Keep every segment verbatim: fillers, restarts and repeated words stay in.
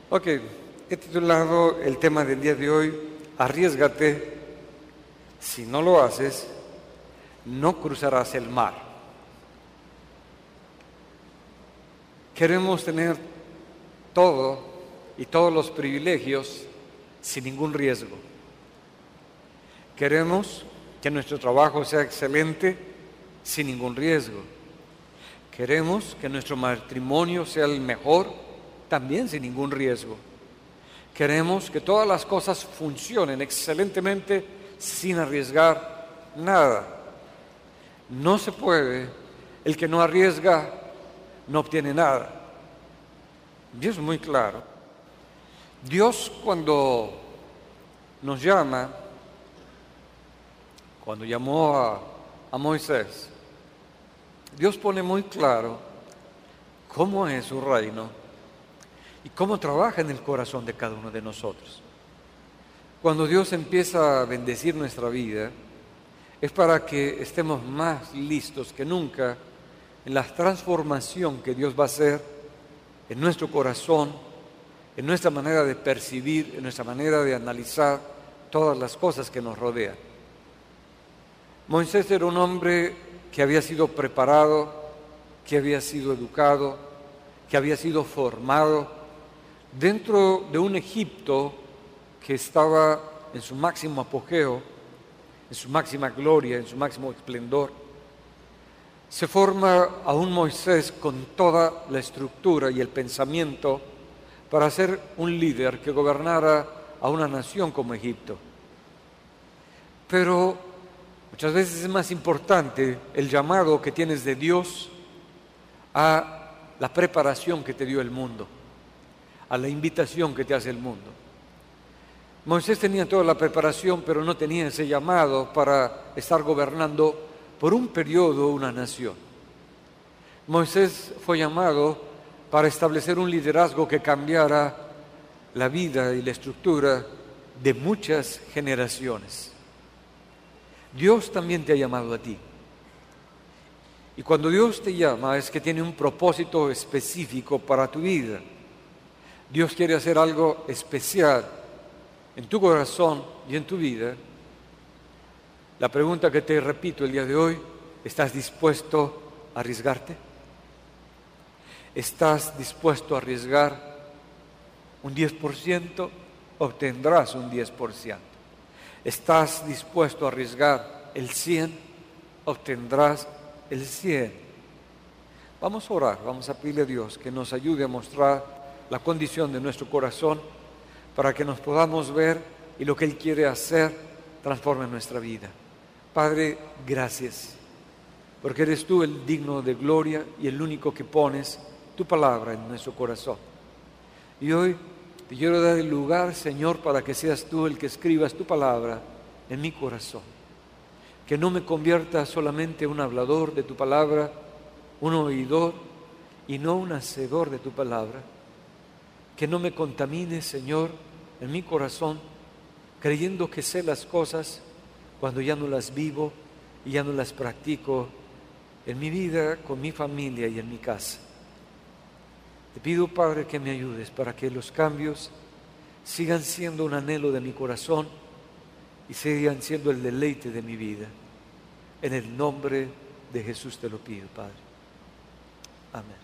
Ok, he titulado el tema del día de hoy, Arriésgate, si no lo haces, no cruzarás el mar. Queremos tener todo y todos los privilegios sin ningún riesgo. Queremos que nuestro trabajo sea excelente sin ningún riesgo. Queremos que nuestro matrimonio sea el mejor también sin ningún riesgo. Queremos que todas las cosas funcionen excelentemente sin arriesgar nada. No se puede. El que no arriesga no obtiene nada. Dios es muy claro. Dios cuando nos llama, cuando llamó a, a Moisés, Dios pone muy claro cómo es su reino y cómo trabaja en el corazón de cada uno de nosotros. Cuando Dios empieza a bendecir nuestra vida, es para que estemos más listos que nunca en la transformación que Dios va a hacer en nuestro corazón, en nuestra manera de percibir, en nuestra manera de analizar todas las cosas que nos rodean. Moisés era un hombre que había sido preparado, que había sido educado, que había sido formado dentro de un Egipto que estaba en su máximo apogeo, en su máxima gloria, en su máximo esplendor. Se forma a un Moisés con toda la estructura y el pensamiento para ser un líder que gobernara a una nación como Egipto. Pero muchas veces es más importante el llamado que tienes de Dios a la preparación que te dio el mundo, a la invitación que te hace el mundo. Moisés tenía toda la preparación, pero no tenía ese llamado para estar gobernando por un periodo una nación. Moisés fue llamado para establecer un liderazgo que cambiara la vida y la estructura de muchas generaciones. Dios también te ha llamado a ti. Y cuando Dios te llama es que tiene un propósito específico para tu vida. Dios quiere hacer algo especial en tu corazón y en tu vida. La pregunta que te repito el día de hoy, ¿estás dispuesto a arriesgarte? ¿Estás dispuesto a arriesgar un diez por ciento? Obtendrás un diez por ciento. ¿Estás dispuesto a arriesgar el cien? Obtendrás el cien. Vamos a orar, vamos a pedirle a Dios que nos ayude a mostrar la condición de nuestro corazón para que nos podamos ver y lo que Él quiere hacer transforme nuestra vida. Padre, gracias, porque eres tú el digno de gloria y el único que pones tu palabra en nuestro corazón. Y hoy te quiero dar el lugar, Señor, para que seas tú el que escribas tu palabra en mi corazón. Que no me convierta solamente en un hablador de tu palabra, un oidor y no un hacedor de tu palabra. Que no me contamine, Señor, en mi corazón, creyendo que sé las cosas cuando ya no las vivo y ya no las practico en mi vida, con mi familia y en mi casa. Te pido, Padre, que me ayudes para que los cambios sigan siendo un anhelo de mi corazón y sigan siendo el deleite de mi vida. En el nombre de Jesús te lo pido, Padre. Amén.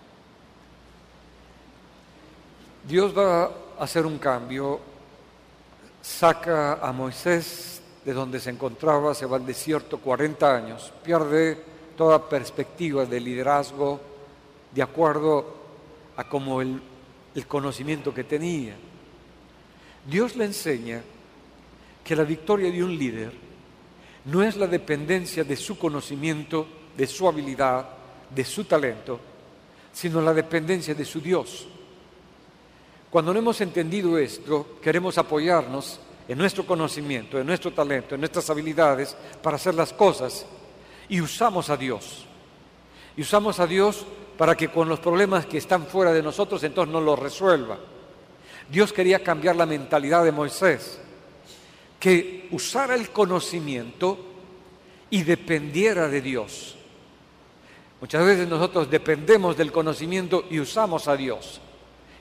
Dios va a hacer un cambio. Saca a Moisés de donde se encontraba, se va al desierto cuarenta años, pierde toda perspectiva de liderazgo de acuerdo a como el, el conocimiento que tenía. Dios le enseña que la victoria de un líder no es la dependencia de su conocimiento, de su habilidad, de su talento, sino la dependencia de su Dios. Cuando no hemos entendido esto, queremos apoyarnos en nuestro conocimiento, en nuestro talento, en nuestras habilidades para hacer las cosas y usamos a Dios. Y usamos a Dios para que con los problemas que están fuera de nosotros entonces nos los resuelva. Dios quería cambiar la mentalidad de Moisés, que usara el conocimiento y dependiera de Dios. Muchas veces nosotros dependemos del conocimiento y usamos a Dios.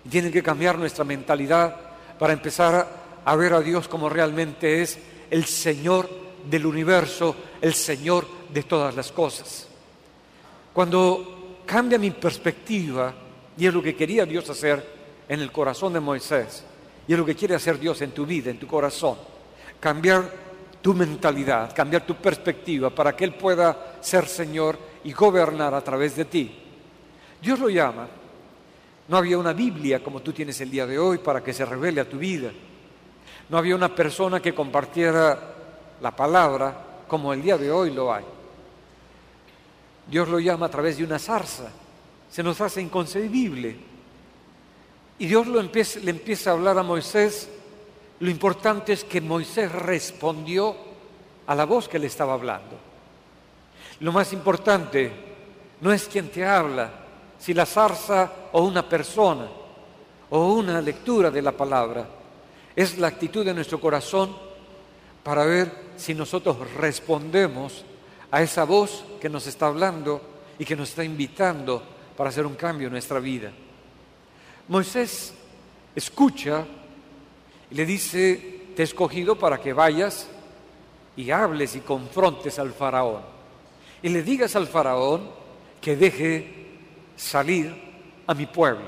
Y tiene que cambiar nuestra mentalidad para empezar a, a ver a Dios como realmente es el Señor del universo, el Señor de todas las cosas. Cuando cambia mi perspectiva, y es lo que quería Dios hacer en el corazón de Moisés, y es lo que quiere hacer Dios en tu vida, en tu corazón, cambiar tu mentalidad, cambiar tu perspectiva para que Él pueda ser Señor y gobernar a través de ti. Dios lo llama. No había una Biblia como tú tienes el día de hoy para que se revele a tu vida. No había una persona que compartiera la palabra como el día de hoy lo hay. Dios lo llama a través de una zarza. Se nos hace inconcebible. Y Dios lo empieza, le empieza a hablar a Moisés. Lo importante es que Moisés respondió a la voz que le estaba hablando. Lo más importante no es quien te habla, si la zarza o una persona o una lectura de la palabra. Es la actitud de nuestro corazón para ver si nosotros respondemos a esa voz que nos está hablando y que nos está invitando para hacer un cambio en nuestra vida. Moisés escucha y le dice: te he escogido para que vayas y hables y confrontes al faraón. Y le digas al faraón que deje salir a mi pueblo.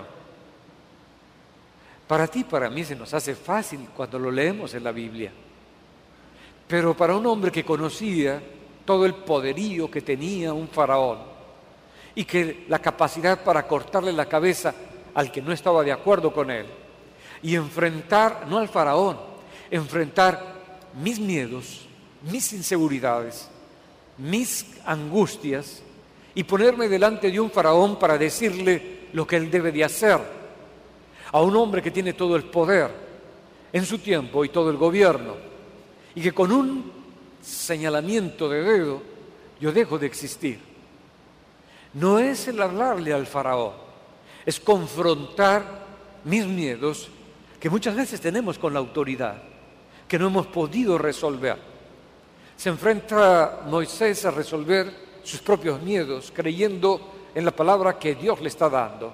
Para ti y para mí se nos hace fácil cuando lo leemos en la Biblia. Pero para un hombre que conocía todo el poderío que tenía un faraón y que la capacidad para cortarle la cabeza al que no estaba de acuerdo con él y enfrentar, no al faraón, enfrentar mis miedos, mis inseguridades, mis angustias y ponerme delante de un faraón para decirle lo que él debe de hacer a un hombre que tiene todo el poder en su tiempo y todo el gobierno y que con un señalamiento de dedo yo dejo de existir. No es el hablarle al faraón, es confrontar mis miedos que muchas veces tenemos con la autoridad, que no hemos podido resolver. Se enfrenta Moisés a resolver sus propios miedos, creyendo en la palabra que Dios le está dando.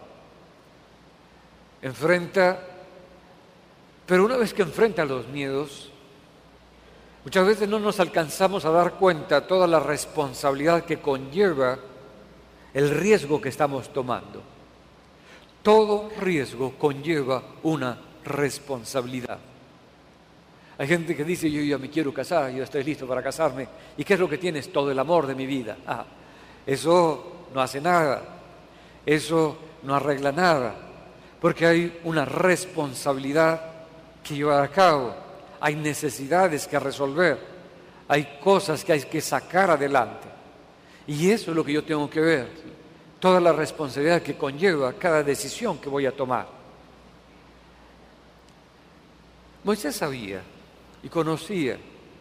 Enfrenta, pero una vez que enfrenta los miedos, muchas veces no nos alcanzamos a dar cuenta de toda la responsabilidad que conlleva el riesgo que estamos tomando. Todo riesgo conlleva una responsabilidad. Hay gente que dice: yo ya me quiero casar, yo estoy listo para casarme. ¿Y qué es lo que tienes? Todo el amor de mi vida. Ah, eso no hace nada, eso no arregla nada, porque hay una responsabilidad que llevar a cabo, hay necesidades que resolver, hay cosas que hay que sacar adelante. Y eso es lo que yo tengo que ver, toda la responsabilidad que conlleva cada decisión que voy a tomar. Moisés sabía y conocía.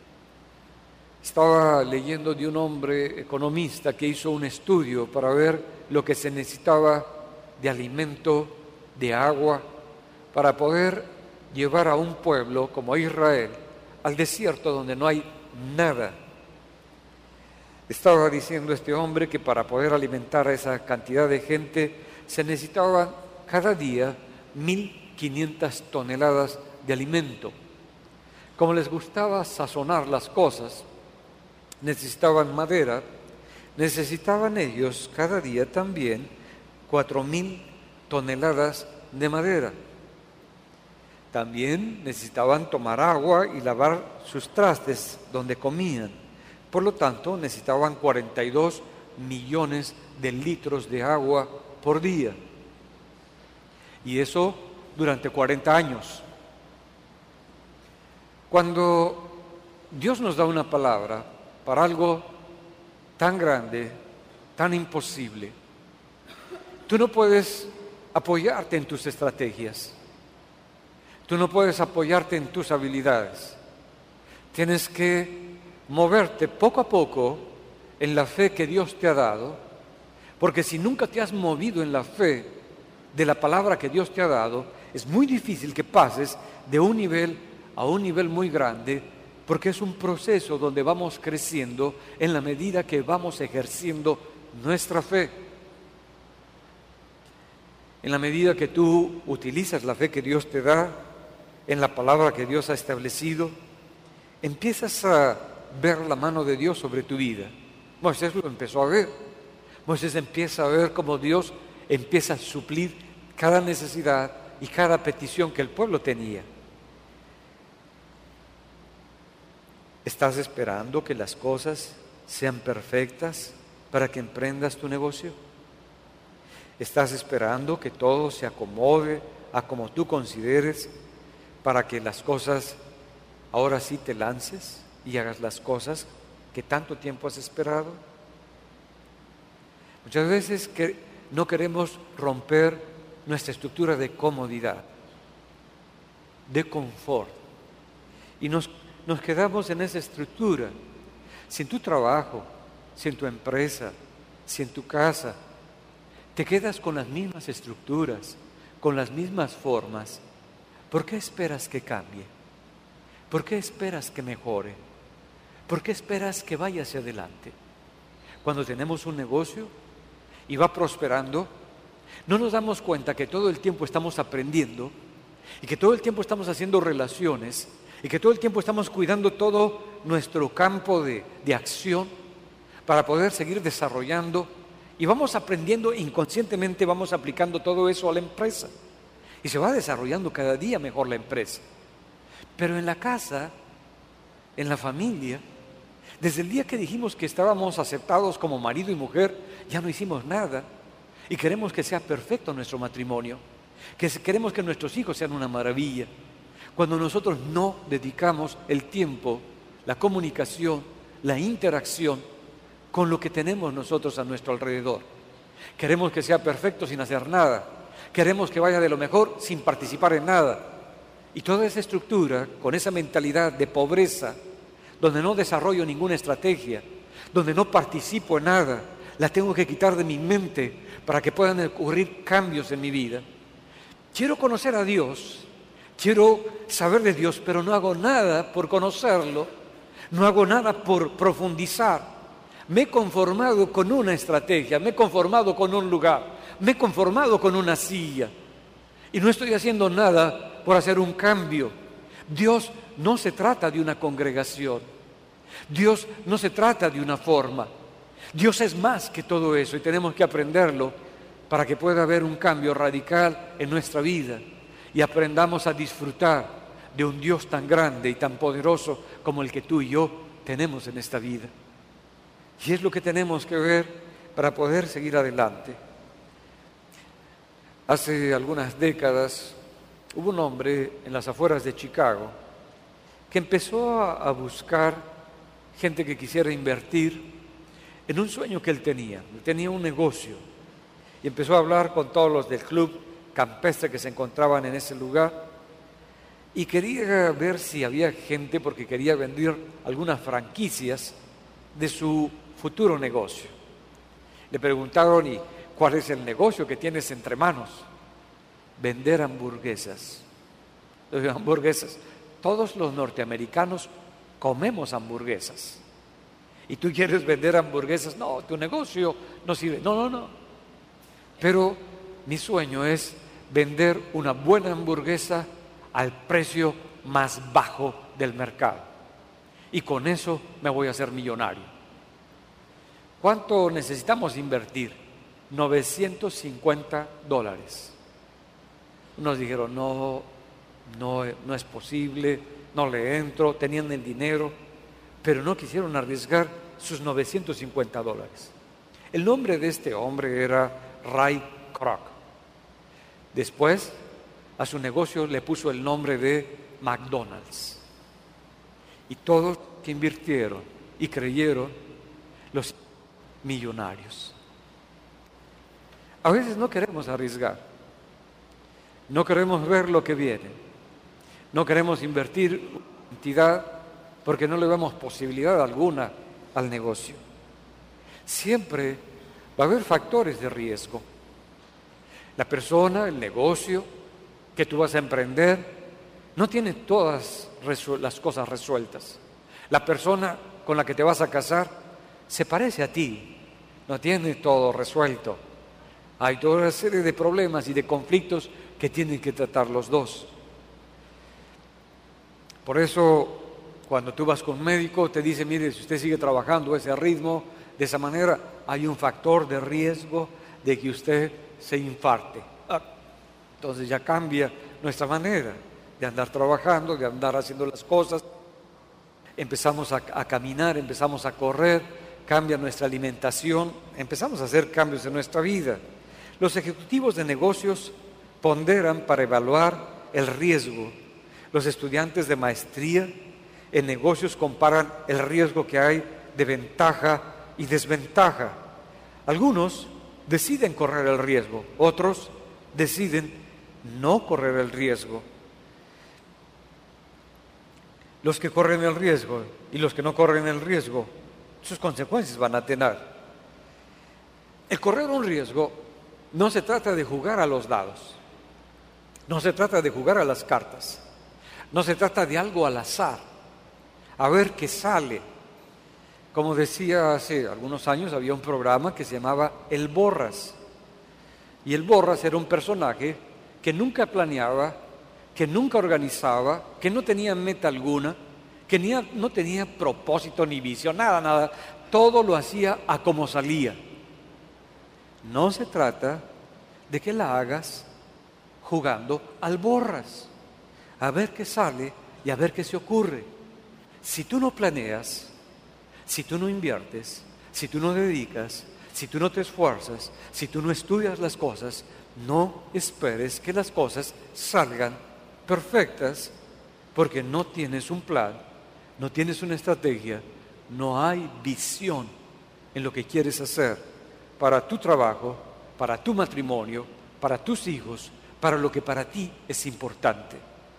Estaba leyendo de un hombre economista que hizo un estudio para ver lo que se necesitaba de alimento, de agua, para poder llevar a un pueblo como Israel al desierto donde no hay nada. Estaba diciendo este hombre que para poder alimentar a esa cantidad de gente se necesitaban cada día mil quinientas toneladas de alimento. Como les gustaba sazonar las cosas, necesitaban madera, necesitaban ellos cada día también cuatro mil toneladas de madera. También necesitaban tomar agua y lavar sus trastes donde comían. Por lo tanto, necesitaban cuarenta y dos millones de litros de agua por día. Y eso durante cuarenta años. Cuando Dios nos da una palabra para algo tan grande, tan imposible, tú no puedes apoyarte en tus estrategias. Tú no puedes apoyarte en tus habilidades. Tienes que moverte poco a poco en la fe que Dios te ha dado, porque si nunca te has movido en la fe de la palabra que Dios te ha dado, es muy difícil que pases de un nivel a un nivel muy grande, porque es un proceso donde vamos creciendo en la medida que vamos ejerciendo nuestra fe. En la medida que tú utilizas la fe que Dios te da, en la palabra que Dios ha establecido, empiezas a ver la mano de Dios sobre tu vida. Moisés lo empezó a ver. Moisés empieza a ver cómo Dios empieza a suplir cada necesidad y cada petición que el pueblo tenía. ¿Estás esperando que las cosas sean perfectas para que emprendas tu negocio? ¿Estás esperando que todo se acomode a como tú consideres para que las cosas ahora sí te lances y hagas las cosas que tanto tiempo has esperado? Muchas veces que no queremos romper nuestra estructura de comodidad, de confort, y nos, nos quedamos en esa estructura. Si en tu trabajo, si en tu empresa, si en tu casa, te quedas con las mismas estructuras, con las mismas formas, ¿por qué esperas que cambie? ¿Por qué esperas que mejore? ¿Por qué esperas que vaya hacia adelante? Cuando tenemos un negocio y va prosperando, no nos damos cuenta que todo el tiempo estamos aprendiendo y que todo el tiempo estamos haciendo relaciones y que todo el tiempo estamos cuidando todo nuestro campo de, de acción para poder seguir desarrollando, y vamos aprendiendo inconscientemente, vamos aplicando todo eso a la empresa y se va desarrollando cada día mejor la empresa. Pero en la casa, en la familia, desde el día que dijimos que estábamos aceptados como marido y mujer, ya no hicimos nada y queremos que sea perfecto nuestro matrimonio, que queremos que nuestros hijos sean una maravilla, cuando nosotros no dedicamos el tiempo, la comunicación, la interacción con lo que tenemos nosotros a nuestro alrededor. Queremos que sea perfecto sin hacer nada, queremos que vaya de lo mejor sin participar en nada. Y toda esa estructura, con esa mentalidad de pobreza, donde no desarrollo ninguna estrategia, donde no participo en nada, la tengo que quitar de mi mente para que puedan ocurrir cambios en mi vida. Quiero conocer a Dios, quiero saber de Dios, pero no hago nada por conocerlo, no hago nada por profundizar. Me he conformado con una estrategia, me he conformado con un lugar, me he conformado con una silla y no estoy haciendo nada por hacer un cambio. Dios no se trata de una congregación, Dios no se trata de una forma, Dios es más que todo eso y tenemos que aprenderlo para que pueda haber un cambio radical en nuestra vida y aprendamos a disfrutar de un Dios tan grande y tan poderoso como el que tú y yo tenemos en esta vida. Y es lo que tenemos que ver para poder seguir adelante. Hace algunas décadas hubo un hombre en las afueras de Chicago que empezó a, a buscar gente que quisiera invertir en un sueño que él tenía. Él tenía un negocio y empezó a hablar con todos los del club campestre que se encontraban en ese lugar y quería ver si había gente porque quería vender algunas franquicias de su futuro negocio. Le preguntaron: ¿y cuál es el negocio que tienes entre manos? Vender hamburguesas. Los hamburguesas. Todos los norteamericanos comemos hamburguesas. ¿Y tú quieres vender hamburguesas? No, tu negocio no sirve. No, no, no. Pero mi sueño es vender una buena hamburguesa al precio más bajo del mercado. Y con eso me voy a hacer millonario. ¿Cuánto necesitamos invertir? novecientos cincuenta dólares. Unos dijeron: no, no, no es posible, no le entro, tenían el dinero, pero no quisieron arriesgar sus novecientos cincuenta dólares. El nombre de este hombre era Ray Kroc. Después, a su negocio le puso el nombre de McDonald's. Y todos que invirtieron y creyeron, los millonarios. A veces no queremos arriesgar, no queremos ver lo que viene, no queremos invertir cantidad porque no le damos posibilidad alguna al negocio. Siempre va a haber factores de riesgo. La persona, el negocio que tú vas a emprender no tiene todas las cosas resueltas. La persona con la que te vas a casar se parece a ti, no tiene todo resuelto. Hay toda una serie de problemas y de conflictos que tienen que tratar los dos. Por eso, cuando tú vas con un médico, te dice, mire, si usted sigue trabajando a ese ritmo, de esa manera, hay un factor de riesgo de que usted se infarte. Ah, entonces ya cambia nuestra manera de andar trabajando, de andar haciendo las cosas. Empezamos a, a caminar, empezamos a correr, cambia nuestra alimentación, empezamos a hacer cambios en nuestra vida. Los ejecutivos de negocios ponderan para evaluar el riesgo. Los estudiantes de maestría en negocios comparan el riesgo que hay de ventaja y desventaja. Algunos deciden correr el riesgo, otros deciden no correr el riesgo. Los que corren el riesgo y los que no corren el riesgo, sus consecuencias van a tener. El correr un riesgo no se trata de jugar a los dados, no se trata de jugar a las cartas, no se trata de algo al azar, a ver qué sale. Como decía hace algunos años, había un programa que se llamaba El Borras. Y el Borras era un personaje que nunca planeaba, que nunca organizaba, que no tenía meta alguna, que ni, no tenía propósito ni visión, nada, nada. Todo lo hacía a como salía. No se trata de que la hagas jugando al Borras, a ver qué sale y a ver qué se ocurre. Si tú no planeas, si tú no inviertes, si tú no dedicas, si tú no te esfuerzas, si tú no estudias las cosas, no esperes que las cosas salgan perfectas, porque no tienes un plan, no tienes una estrategia, no hay visión en lo que quieres hacer para tu trabajo, para tu matrimonio, para tus hijos, para lo que para ti es importante.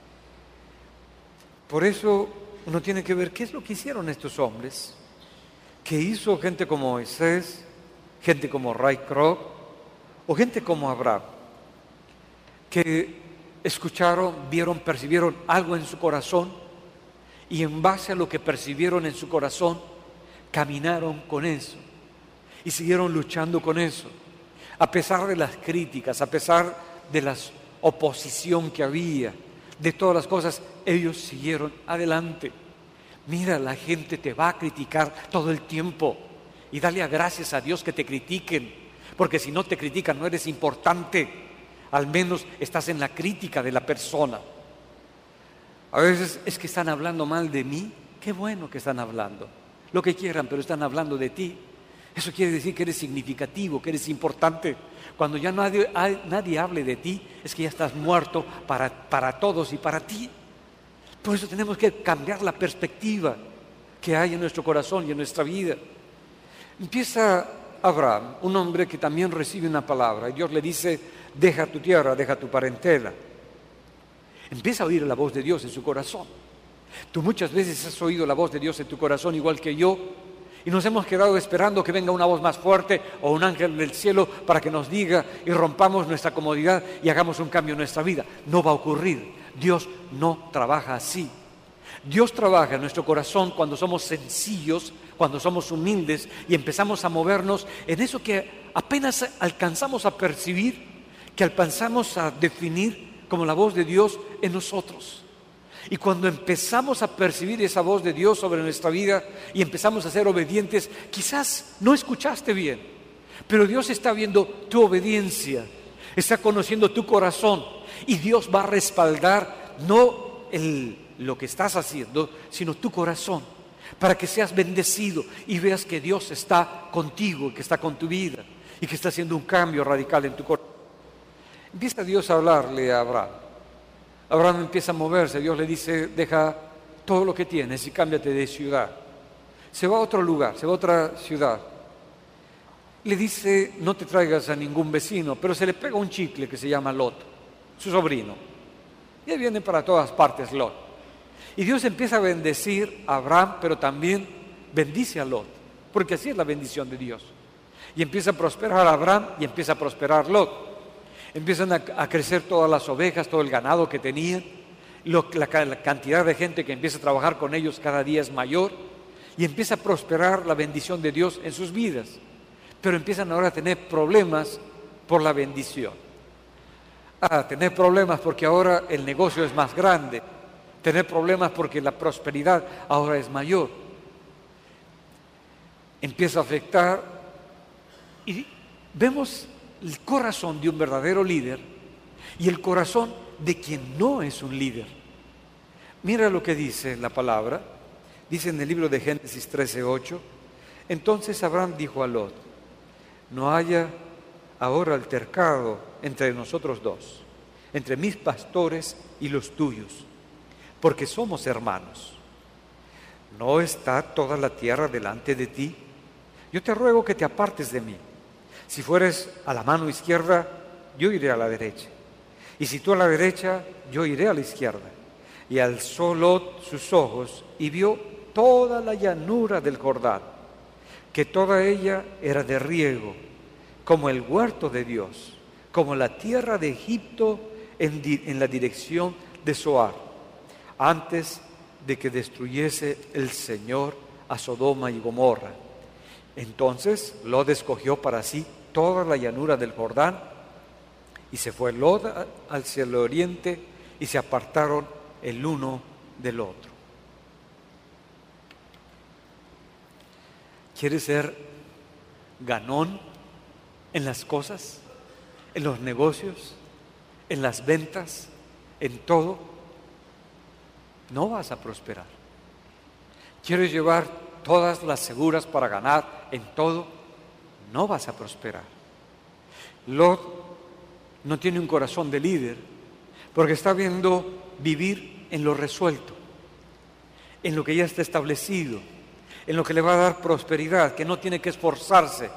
Por eso uno tiene que ver qué es lo que hicieron estos hombres, que hizo gente como Moisés, gente como Ray Kroc o gente como Abraham, que escucharon, vieron, percibieron algo en su corazón y en base a lo que percibieron en su corazón, caminaron con eso y siguieron luchando con eso. A pesar de las críticas, a pesar de la oposición que había, de todas las cosas, ellos siguieron adelante. Mira, la gente te va a criticar todo el tiempo y dale gracias a Dios que te critiquen, porque si no te critican no eres importante, al menos estás en la crítica de la persona. A veces es que están hablando mal de mí, qué bueno que están hablando, lo que quieran, pero están hablando de ti. Eso quiere decir que eres significativo, que eres importante. Cuando ya nadie, nadie hable de ti, es que ya estás muerto para, para todos y para ti. Por eso tenemos que cambiar la perspectiva que hay en nuestro corazón y en nuestra vida. Empieza Abraham, un hombre que también recibe una palabra, y Dios le dice, deja tu tierra, deja tu parentela. Empieza a oír la voz de Dios en su corazón. Tú muchas veces has oído la voz de Dios en tu corazón igual que yo, y nos hemos quedado esperando que venga una voz más fuerte o un ángel del cielo para que nos diga y rompamos nuestra comodidad y hagamos un cambio en nuestra vida. No va a ocurrir. Dios no trabaja así. Dios trabaja en nuestro corazón cuando somos sencillos, cuando somos humildes y empezamos a movernos en eso que apenas alcanzamos a percibir, que alcanzamos a definir como la voz de Dios en nosotros. Y cuando empezamos a percibir esa voz de Dios sobre nuestra vida y empezamos a ser obedientes, quizás no escuchaste bien, pero Dios está viendo tu obediencia, está conociendo tu corazón y Dios va a respaldar no el, lo que estás haciendo, sino tu corazón, para que seas bendecido y veas que Dios está contigo, que está con tu vida y que está haciendo un cambio radical en tu corazón. Empieza Dios a hablarle a Abraham. Abraham empieza a moverse, Dios le dice, deja todo lo que tienes y cámbiate de ciudad. Se va a otro lugar, se va a otra ciudad. Le dice, no te traigas a ningún vecino, pero se le pega un chicle que se llama Lot, su sobrino. Y ahí viene para todas partes Lot. Y Dios empieza a bendecir a Abraham, pero también bendice a Lot, porque así es la bendición de Dios. Y empieza a prosperar a Abraham y empieza a prosperar Lot. Empiezan a, a crecer todas las ovejas, todo el ganado que tenían, lo, la, la cantidad de gente que empieza a trabajar con ellos cada día es mayor y empieza a prosperar la bendición de Dios en sus vidas. Pero empiezan ahora a tener problemas por la bendición. Ah, tener problemas porque ahora el negocio es más grande. Tener problemas porque la prosperidad ahora es mayor. Empieza a afectar y vemos el corazón de un verdadero líder y el corazón de quien no es un líder. Mira lo que dice la palabra. Dice en el libro de Génesis trece ocho: entonces Abraham dijo a Lot: no haya ahora altercado entre nosotros dos, entre mis pastores y los tuyos, porque somos hermanos. ¿No está toda la tierra delante de ti? Yo te ruego que te apartes de mí. Si fueres a la mano izquierda, yo iré a la derecha. Y si tú a la derecha, yo iré a la izquierda. Y alzó Lot sus ojos y vio toda la llanura del Jordán, que toda ella era de riego, como el huerto de Dios, como la tierra de Egipto en, di- en la dirección de Zoar, antes de que destruyese el Señor a Sodoma y Gomorra. Entonces Lot escogió para sí toda la llanura del Jordán, y se fue Lot hacia el oriente, y se apartaron el uno del otro. ¿Quieres ser ganón en las cosas, en los negocios, en las ventas, en todo? No vas a prosperar. ¿Quieres llevar todas las seguras para ganar en todo? No vas a prosperar. Lot no tiene un corazón de líder porque está viendo vivir en lo resuelto, en lo que ya está establecido, en lo que le va a dar prosperidad, que no tiene que esforzarse,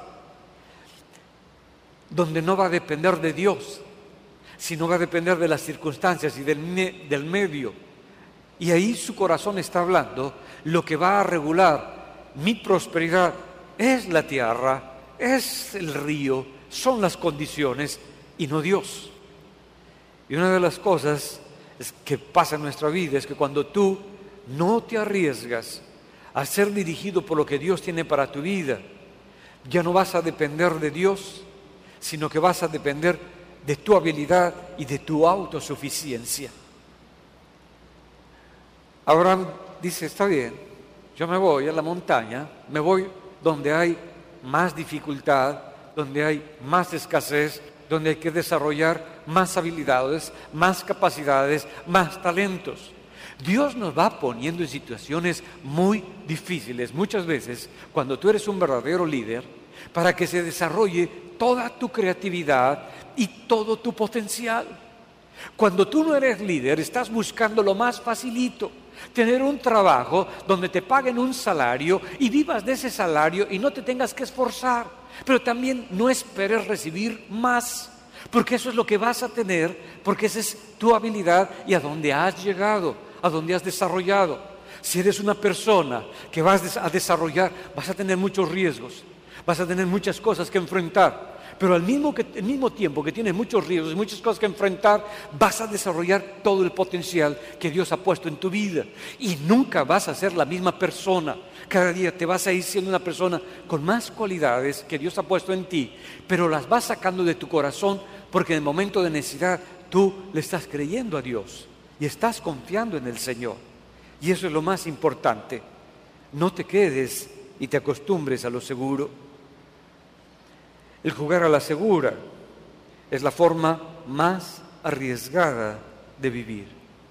donde no va a depender de Dios, sino va a depender de las circunstancias y del, me- del medio. Y ahí su corazón está hablando: lo que va a regular mi prosperidad es la tierra, es el río, son las condiciones y no Dios. Y una de las cosas es que pasa en nuestra vida es que cuando tú no te arriesgas a ser dirigido por lo que Dios tiene para tu vida, ya no vas a depender de Dios, sino que vas a depender de tu habilidad y de tu autosuficiencia. Abraham dice: está bien, yo me voy a la montaña, me voy donde hay más dificultad, donde hay más escasez, donde hay que desarrollar más habilidades, más capacidades, más talentos. Dios nos va poniendo en situaciones muy difíciles, muchas veces, cuando tú eres un verdadero líder, para que se desarrolle toda tu creatividad y todo tu potencial. Cuando tú no eres líder, estás buscando lo más facilito, tener un trabajo donde te paguen un salario y vivas de ese salario y no te tengas que esforzar, pero también no esperes recibir más, porque eso es lo que vas a tener, porque esa es tu habilidad y a donde has llegado, a donde has desarrollado. Si eres una persona que vas a desarrollar, vas a tener muchos riesgos, vas a tener muchas cosas que enfrentar, pero al mismo, que, al mismo tiempo que tienes muchos riesgos y muchas cosas que enfrentar, vas a desarrollar todo el potencial que Dios ha puesto en tu vida y nunca vas a ser la misma persona. Cada día te vas a ir siendo una persona con más cualidades que Dios ha puesto en ti, pero las vas sacando de tu corazón porque en el momento de necesidad tú le estás creyendo a Dios y estás confiando en el Señor. Y eso es lo más importante. No te quedes y te acostumbres a lo seguro. El jugar a la segura es la forma más arriesgada de vivir.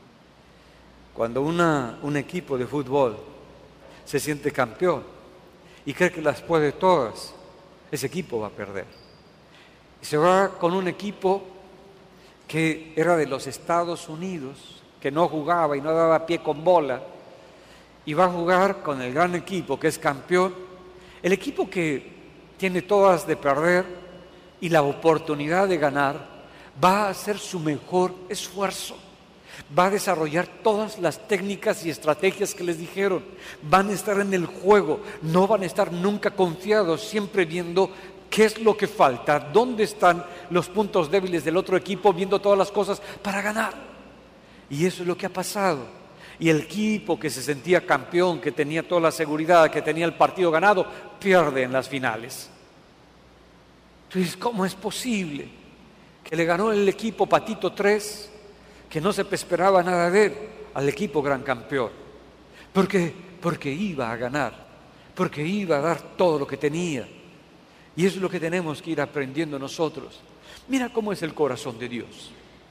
Cuando una, un equipo de fútbol se siente campeón y cree que las puede todas, ese equipo va a perder. Y se va con un equipo que era de los Estados Unidos, que no jugaba y no daba pie con bola, y va a jugar con el gran equipo que es campeón, el equipo que tiene todas de perder y la oportunidad de ganar, va a hacer su mejor esfuerzo, va a desarrollar todas las técnicas y estrategias que les dijeron, van a estar en el juego, no van a estar nunca confiados, siempre viendo qué es lo que falta, dónde están los puntos débiles del otro equipo, viendo todas las cosas para ganar. Y eso es lo que ha pasado. Y el equipo que se sentía campeón, que tenía toda la seguridad, que tenía el partido ganado, pierde en las finales. Tú dices, ¿cómo es posible que le ganó el equipo Patito tres, que no se esperaba nada de él, al equipo gran campeón? ¿Por qué? Porque iba a ganar, porque iba a dar todo lo que tenía. Y eso es lo que tenemos que ir aprendiendo nosotros. Mira cómo es el corazón de Dios.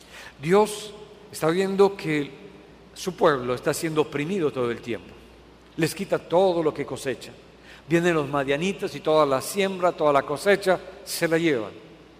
Dios está viendo que su pueblo está siendo oprimido todo el tiempo. Les quita todo lo que cosecha. Vienen los madianitas y toda la siembra, toda la cosecha, se la llevan.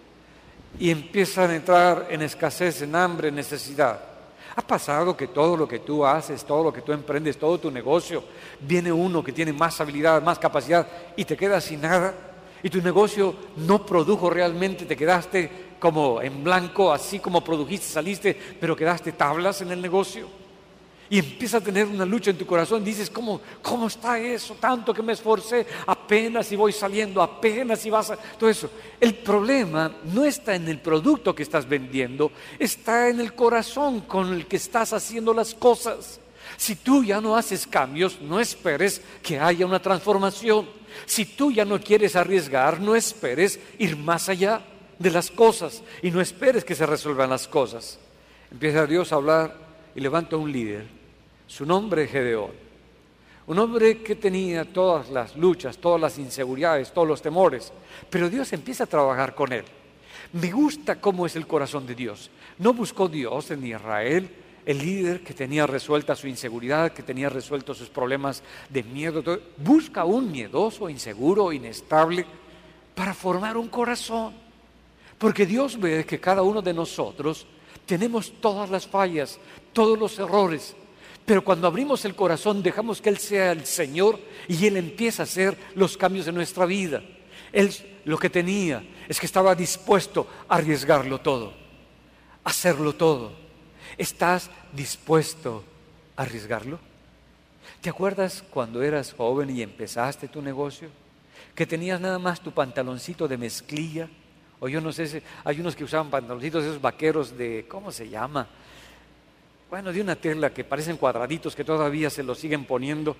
Y empiezan a entrar en escasez, en hambre, en necesidad. ¿Ha pasado que todo lo que tú haces, todo lo que tú emprendes, todo tu negocio, viene uno que tiene más habilidad, más capacidad y te quedas sin nada? Y tu negocio no produjo realmente, te quedaste como en blanco, así como produjiste, saliste, pero quedaste tablas en el negocio. Y empieza a tener una lucha en tu corazón. Dices, ¿cómo, cómo está eso? Tanto que me esforcé, apenas y voy saliendo, apenas y vas a... Todo eso. El problema no está en el producto que estás vendiendo, está en el corazón con el que estás haciendo las cosas. Si tú ya no haces cambios, no esperes que haya una transformación. Si tú ya no quieres arriesgar, no esperes ir más allá de las cosas y no esperes que se resuelvan las cosas. Empieza Dios a hablar y levanta un líder. Su nombre es Gedeón. Un hombre que tenía todas las luchas, todas las inseguridades, todos los temores. Pero Dios empieza a trabajar con él. Me gusta cómo es el corazón de Dios. No buscó Dios en Israel el líder que tenía resuelta su inseguridad, que tenía resueltos sus problemas de miedo. Todo. Busca un miedoso, inseguro, inestable, para formar un corazón. Porque Dios ve que cada uno de nosotros tenemos todas las fallas, todos los errores. Pero cuando abrimos el corazón, dejamos que Él sea el Señor y Él empieza a hacer los cambios en nuestra vida. Él lo que tenía es que estaba dispuesto a arriesgarlo todo, a hacerlo todo. ¿Estás dispuesto a arriesgarlo? ¿Te acuerdas cuando eras joven y empezaste tu negocio? Que tenías nada más tu pantaloncito de mezclilla, o yo no sé, hay unos que usaban pantaloncitos esos vaqueros de, ¿cómo se llama? Bueno, de una tela que parecen cuadraditos que todavía se los siguen poniendo.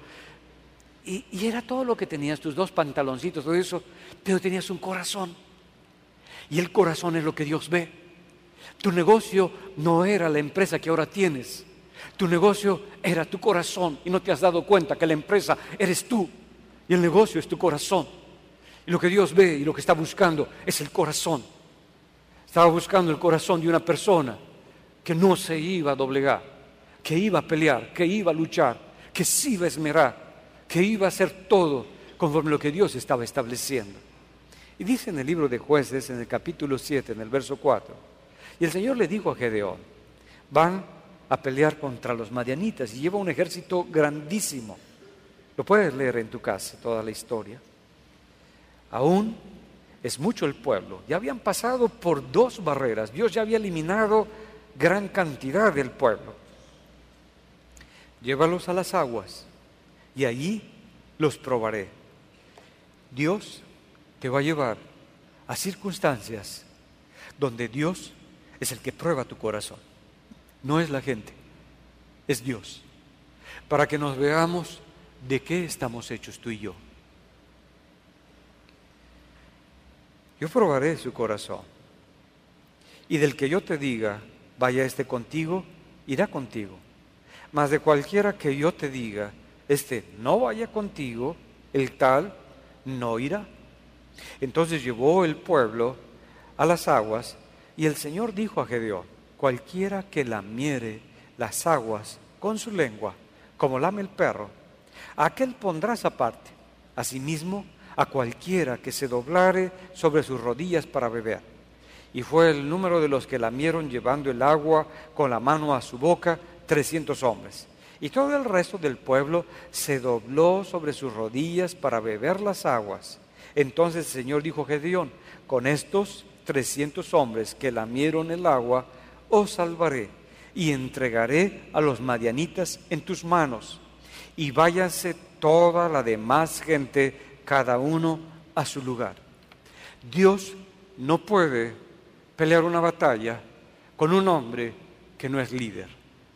Y, y era todo lo que tenías, tus dos pantaloncitos, todo eso, pero tenías un corazón. Y el corazón es lo que Dios ve. Tu negocio no era la empresa que ahora tienes. Tu negocio era tu corazón y no te has dado cuenta que la empresa eres tú y el negocio es tu corazón. Y lo que Dios ve y lo que está buscando es el corazón. Estaba buscando el corazón de una persona que no se iba a doblegar, que iba a pelear, que iba a luchar, que se iba a esmerar, que iba a hacer todo conforme lo que Dios estaba estableciendo. Y dice en el libro de Jueces, en el capítulo siete, en el verso cuatro, y el Señor le dijo a Gedeón, van a pelear contra los madianitas, y lleva un ejército grandísimo. Lo puedes leer en tu casa, toda la historia. Aún es mucho el pueblo, ya habían pasado por dos barreras, Dios ya había eliminado gran cantidad del pueblo. Llévalos a las aguas y allí los probaré. Dios te va a llevar a circunstancias donde Dios es el que prueba tu corazón. No es la gente, es Dios. Para que nos veamos de qué estamos hechos tú y yo. Yo probaré su corazón. Y del que yo te diga, vaya este contigo, irá contigo. Mas de cualquiera que yo te diga, este no vaya contigo, el tal no irá. Entonces llevó el pueblo a las aguas, y el Señor dijo a Gedeón, cualquiera que lamiere las aguas con su lengua, como lame el perro, a aquel pondrás aparte. Asimismo, a cualquiera que se doblare sobre sus rodillas para beber. Y fue el número de los que lamieron llevando el agua con la mano a su boca, trescientos hombres. Y todo el resto del pueblo se dobló sobre sus rodillas para beber las aguas. Entonces el Señor dijo a Gedeón, con estos trescientos hombres que lamieron el agua, os salvaré y entregaré a los madianitas en tus manos. Y váyanse toda la demás gente, cada uno a su lugar. Dios no puede pelear una batalla con un hombre que no es líder.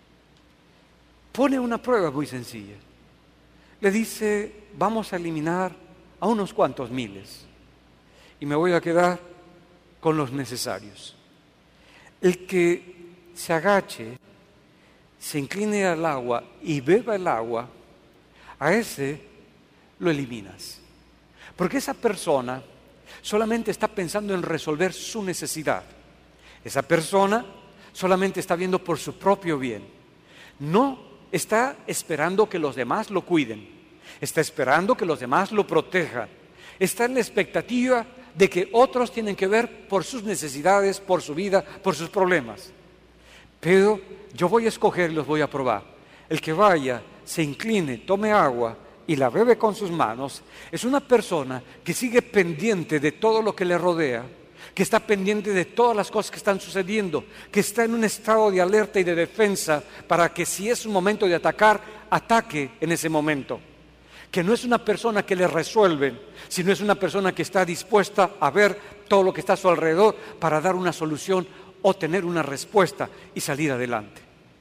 Pone una prueba muy sencilla. Le dice, vamos a eliminar a unos cuantos miles y me voy a quedar con los necesarios. El que se agache, se incline al agua y beba el agua, a ese lo eliminas. Porque esa persona solamente está pensando en resolver su necesidad. Esa persona solamente está viendo por su propio bien. No está esperando que los demás lo cuiden. Está esperando que los demás lo protejan. Está en la expectativa de que otros tienen que ver por sus necesidades, por su vida, por sus problemas. Pero yo voy a escoger y los voy a probar. El que vaya, se incline, tome agua y la bebe con sus manos, es una persona que sigue pendiente de todo lo que le rodea, que está pendiente de todas las cosas que están sucediendo, que está en un estado de alerta y de defensa para que si es un momento de atacar, ataque en ese momento. Que no es una persona que le resuelven, sino es una persona que está dispuesta a ver todo lo que está a su alrededor para dar una solución o tener una respuesta y salir adelante.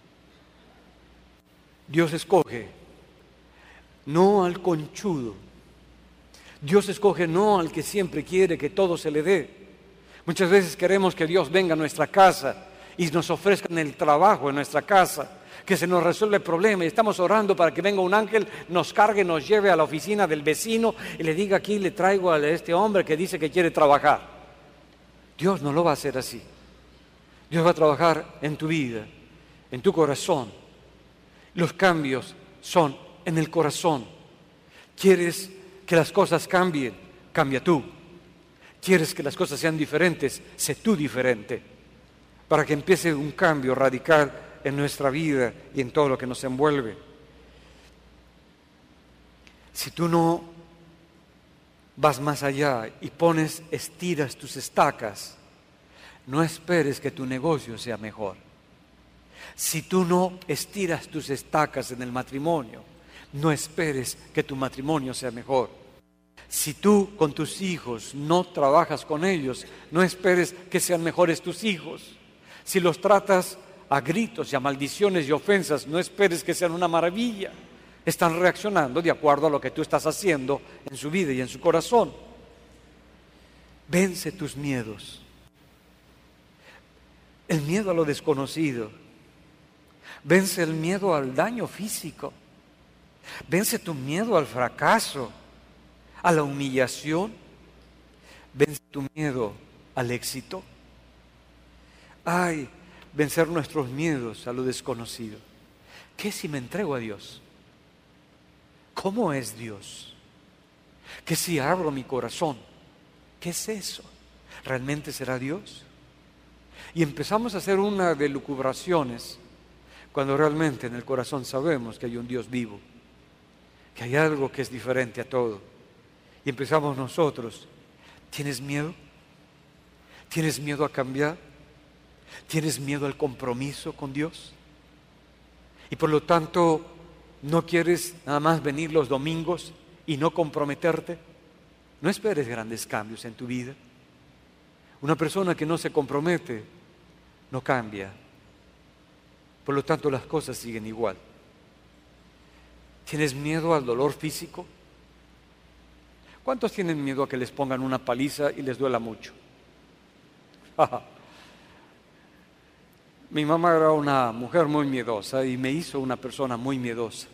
Dios escoge no al conchudo. Dios escoge no al que siempre quiere que todo se le dé. Muchas veces queremos que Dios venga a nuestra casa y nos ofrezca en el trabajo, en nuestra casa, que se nos resuelve el problema y estamos orando para que venga un ángel, nos cargue, nos lleve a la oficina del vecino y le diga: aquí le traigo a este hombre que dice que quiere trabajar. Dios no lo va a hacer así. Dios va a trabajar en tu vida, en tu corazón. Los cambios son en el corazón. ¿Quieres que las cosas cambien? Cambia tú. ¿Quieres que las cosas sean diferentes? Sé tú diferente. Para que empiece un cambio radical en nuestra vida y en todo lo que nos envuelve. Si tú no vas más allá y pones, estiras tus estacas, no esperes que tu negocio sea mejor. Si tú no estiras tus estacas en el matrimonio, no esperes que tu matrimonio sea mejor. Si tú con tus hijos no trabajas con ellos, no esperes que sean mejores tus hijos. Si los tratas a gritos y a maldiciones y ofensas, no esperes que sean una maravilla. Están reaccionando de acuerdo a lo que tú estás haciendo en su vida y en su corazón. Vence tus miedos. El miedo a lo desconocido. Vence el miedo al daño físico. Vence tu miedo al fracaso, a la humillación. Vence tu miedo al éxito. Ay, vencer nuestros miedos a lo desconocido. ¿Qué si me entrego a Dios? ¿Cómo es Dios? ¿Qué si abro mi corazón? ¿Qué es eso? ¿Realmente será Dios? Y empezamos a hacer una de lucubraciones cuando realmente en el corazón sabemos que hay un Dios vivo, que hay algo que es diferente a todo. Y empezamos nosotros: ¿tienes miedo? ¿Tienes miedo a cambiar? ¿Tienes miedo al compromiso con Dios? Y por lo tanto, ¿no quieres nada más venir los domingos y no comprometerte? No esperes grandes cambios en tu vida. Una persona que no se compromete no cambia. Por lo tanto, las cosas siguen igual. ¿Tienes miedo al dolor físico? ¿Cuántos tienen miedo a que les pongan una paliza y les duela mucho? Mi mamá era una mujer muy miedosa y me hizo una persona muy miedosa.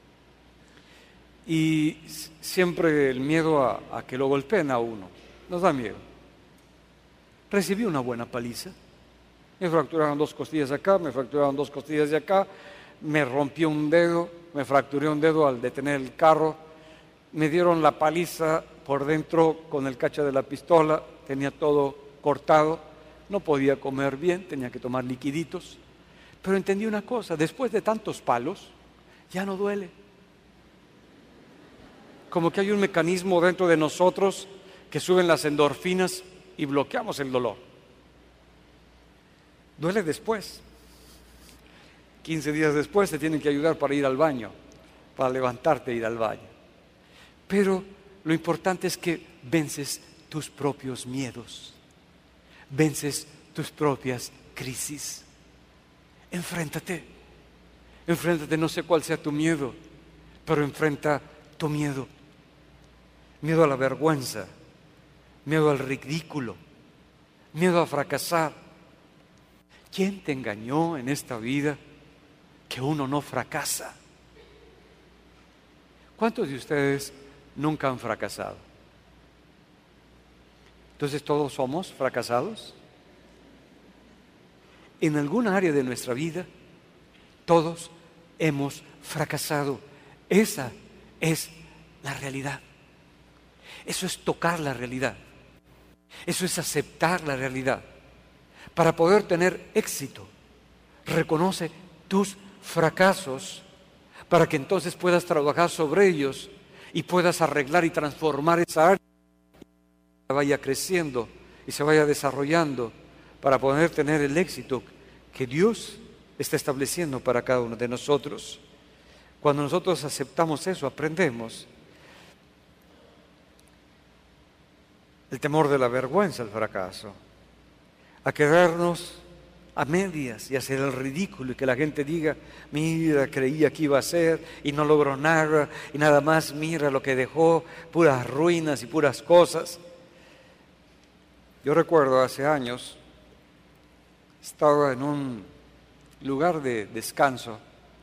Y siempre el miedo a, a que lo golpeen a uno nos da miedo. Recibí una buena paliza. Me fracturaron dos costillas acá, me fracturaron dos costillas de acá, me rompió un dedo, me fracturé un dedo al detener el carro, me dieron la paliza por dentro con el cacho de la pistola, tenía todo cortado, no podía comer bien, tenía que tomar liquiditos, pero entendí una cosa: después de tantos palos, ya no duele. Como que hay un mecanismo dentro de nosotros que suben las endorfinas y bloqueamos el dolor. Duele después. quince días después te tienen que ayudar para ir al baño, para levantarte e ir al baño. Pero lo importante es que vences tus propios miedos, vences tus propias crisis. Enfréntate, enfréntate, no sé cuál sea tu miedo, pero enfrenta tu miedo. Miedo a la vergüenza, miedo al ridículo, miedo a fracasar. ¿Quién te engañó en esta vida que uno no fracasa? ¿Cuántos de ustedes nunca han fracasado? Entonces, ¿todos somos fracasados? En alguna área de nuestra vida, todos hemos fracasado. Esa es la realidad. Eso es tocar la realidad. Eso es aceptar la realidad. Para poder tener éxito, reconoce tus fracasos para que entonces puedas trabajar sobre ellos y puedas arreglar y transformar esa área, que vaya creciendo y se vaya desarrollando para poder tener el éxito que Dios está estableciendo para cada uno de nosotros. Cuando nosotros aceptamos eso, aprendemos el temor de la vergüenza, el fracaso, a quedarnos a medias y hacer el ridículo y que la gente diga, mira, creía que iba a ser y no logró nada y nada más, mira lo que dejó, puras ruinas y puras cosas. Yo recuerdo hace años, estaba en un lugar de descanso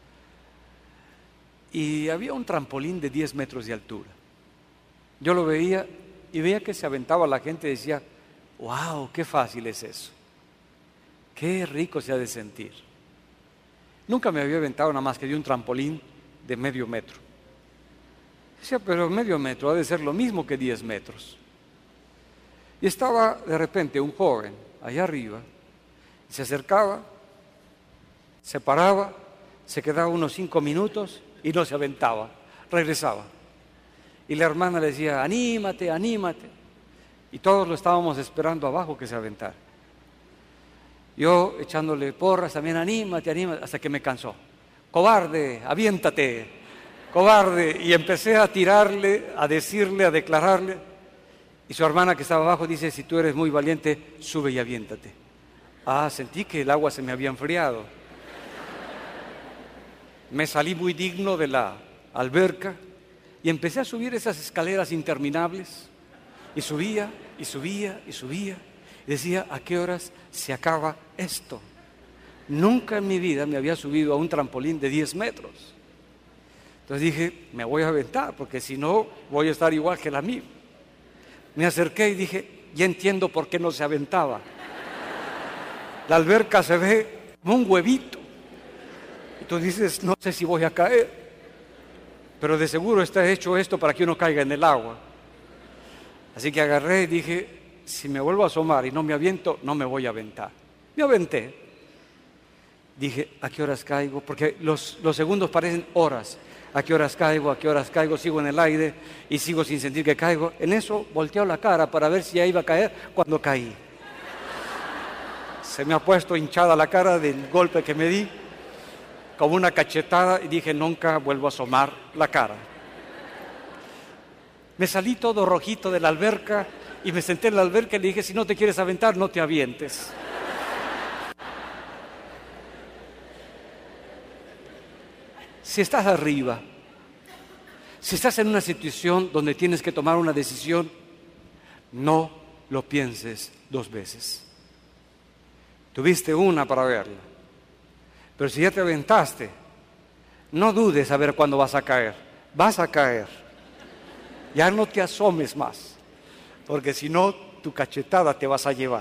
y había un trampolín de diez metros de altura. Yo lo veía y veía que se aventaba la gente y decía, wow, qué fácil es eso. Qué rico se ha de sentir. Nunca me había aventado nada más que de un trampolín de medio metro. Decía, pero medio metro ha de ser lo mismo que diez metros. Y estaba de repente un joven allá arriba, y se acercaba, se paraba, se quedaba unos cinco minutos y no se aventaba, regresaba. Y la hermana le decía, anímate, anímate. Y todos lo estábamos esperando abajo que se aventara. Yo echándole porras también, anímate, anímate, hasta que me cansó. Cobarde, aviéntate, cobarde. Y empecé a tirarle, a decirle, a declararle. Y su hermana que estaba abajo dice, si tú eres muy valiente, sube y aviéntate. Ah, sentí que el agua se me había enfriado. Me salí muy digno de la alberca y empecé a subir esas escaleras interminables. Y subía, y subía, y subía. Y decía, ¿a qué horas se acaba esto? Nunca en mi vida me había subido a un trampolín de diez metros. Entonces dije, me voy a aventar, porque si no, voy a estar igual que el amigo. Me acerqué y dije, ya entiendo por qué no se aventaba. La alberca se ve como un huevito. Y tú dices, no sé si voy a caer, pero de seguro está hecho esto para que uno caiga en el agua. Así que agarré y dije, si me vuelvo a asomar y no me aviento, no me voy a aventar. Me aventé. Dije, ¿a qué horas caigo? Porque los, los segundos parecen horas. ¿A qué horas caigo? ¿A qué horas caigo? Sigo en el aire y sigo sin sentir que caigo. En eso volteo la cara para ver si ya iba a caer cuando caí. Se me ha puesto hinchada la cara del golpe que me di, como una cachetada, y dije, nunca vuelvo a asomar la cara. Me salí todo rojito de la alberca y me senté en la alberca y le dije, si no te quieres aventar, no te avientes. Si estás arriba, si estás en una situación donde tienes que tomar una decisión, no lo pienses dos veces. Tuviste una para verla, pero si ya te aventaste, no dudes a ver cuándo vas a caer. Vas a caer. Ya no te asomes más, porque si no, tu cachetada te vas a llevar.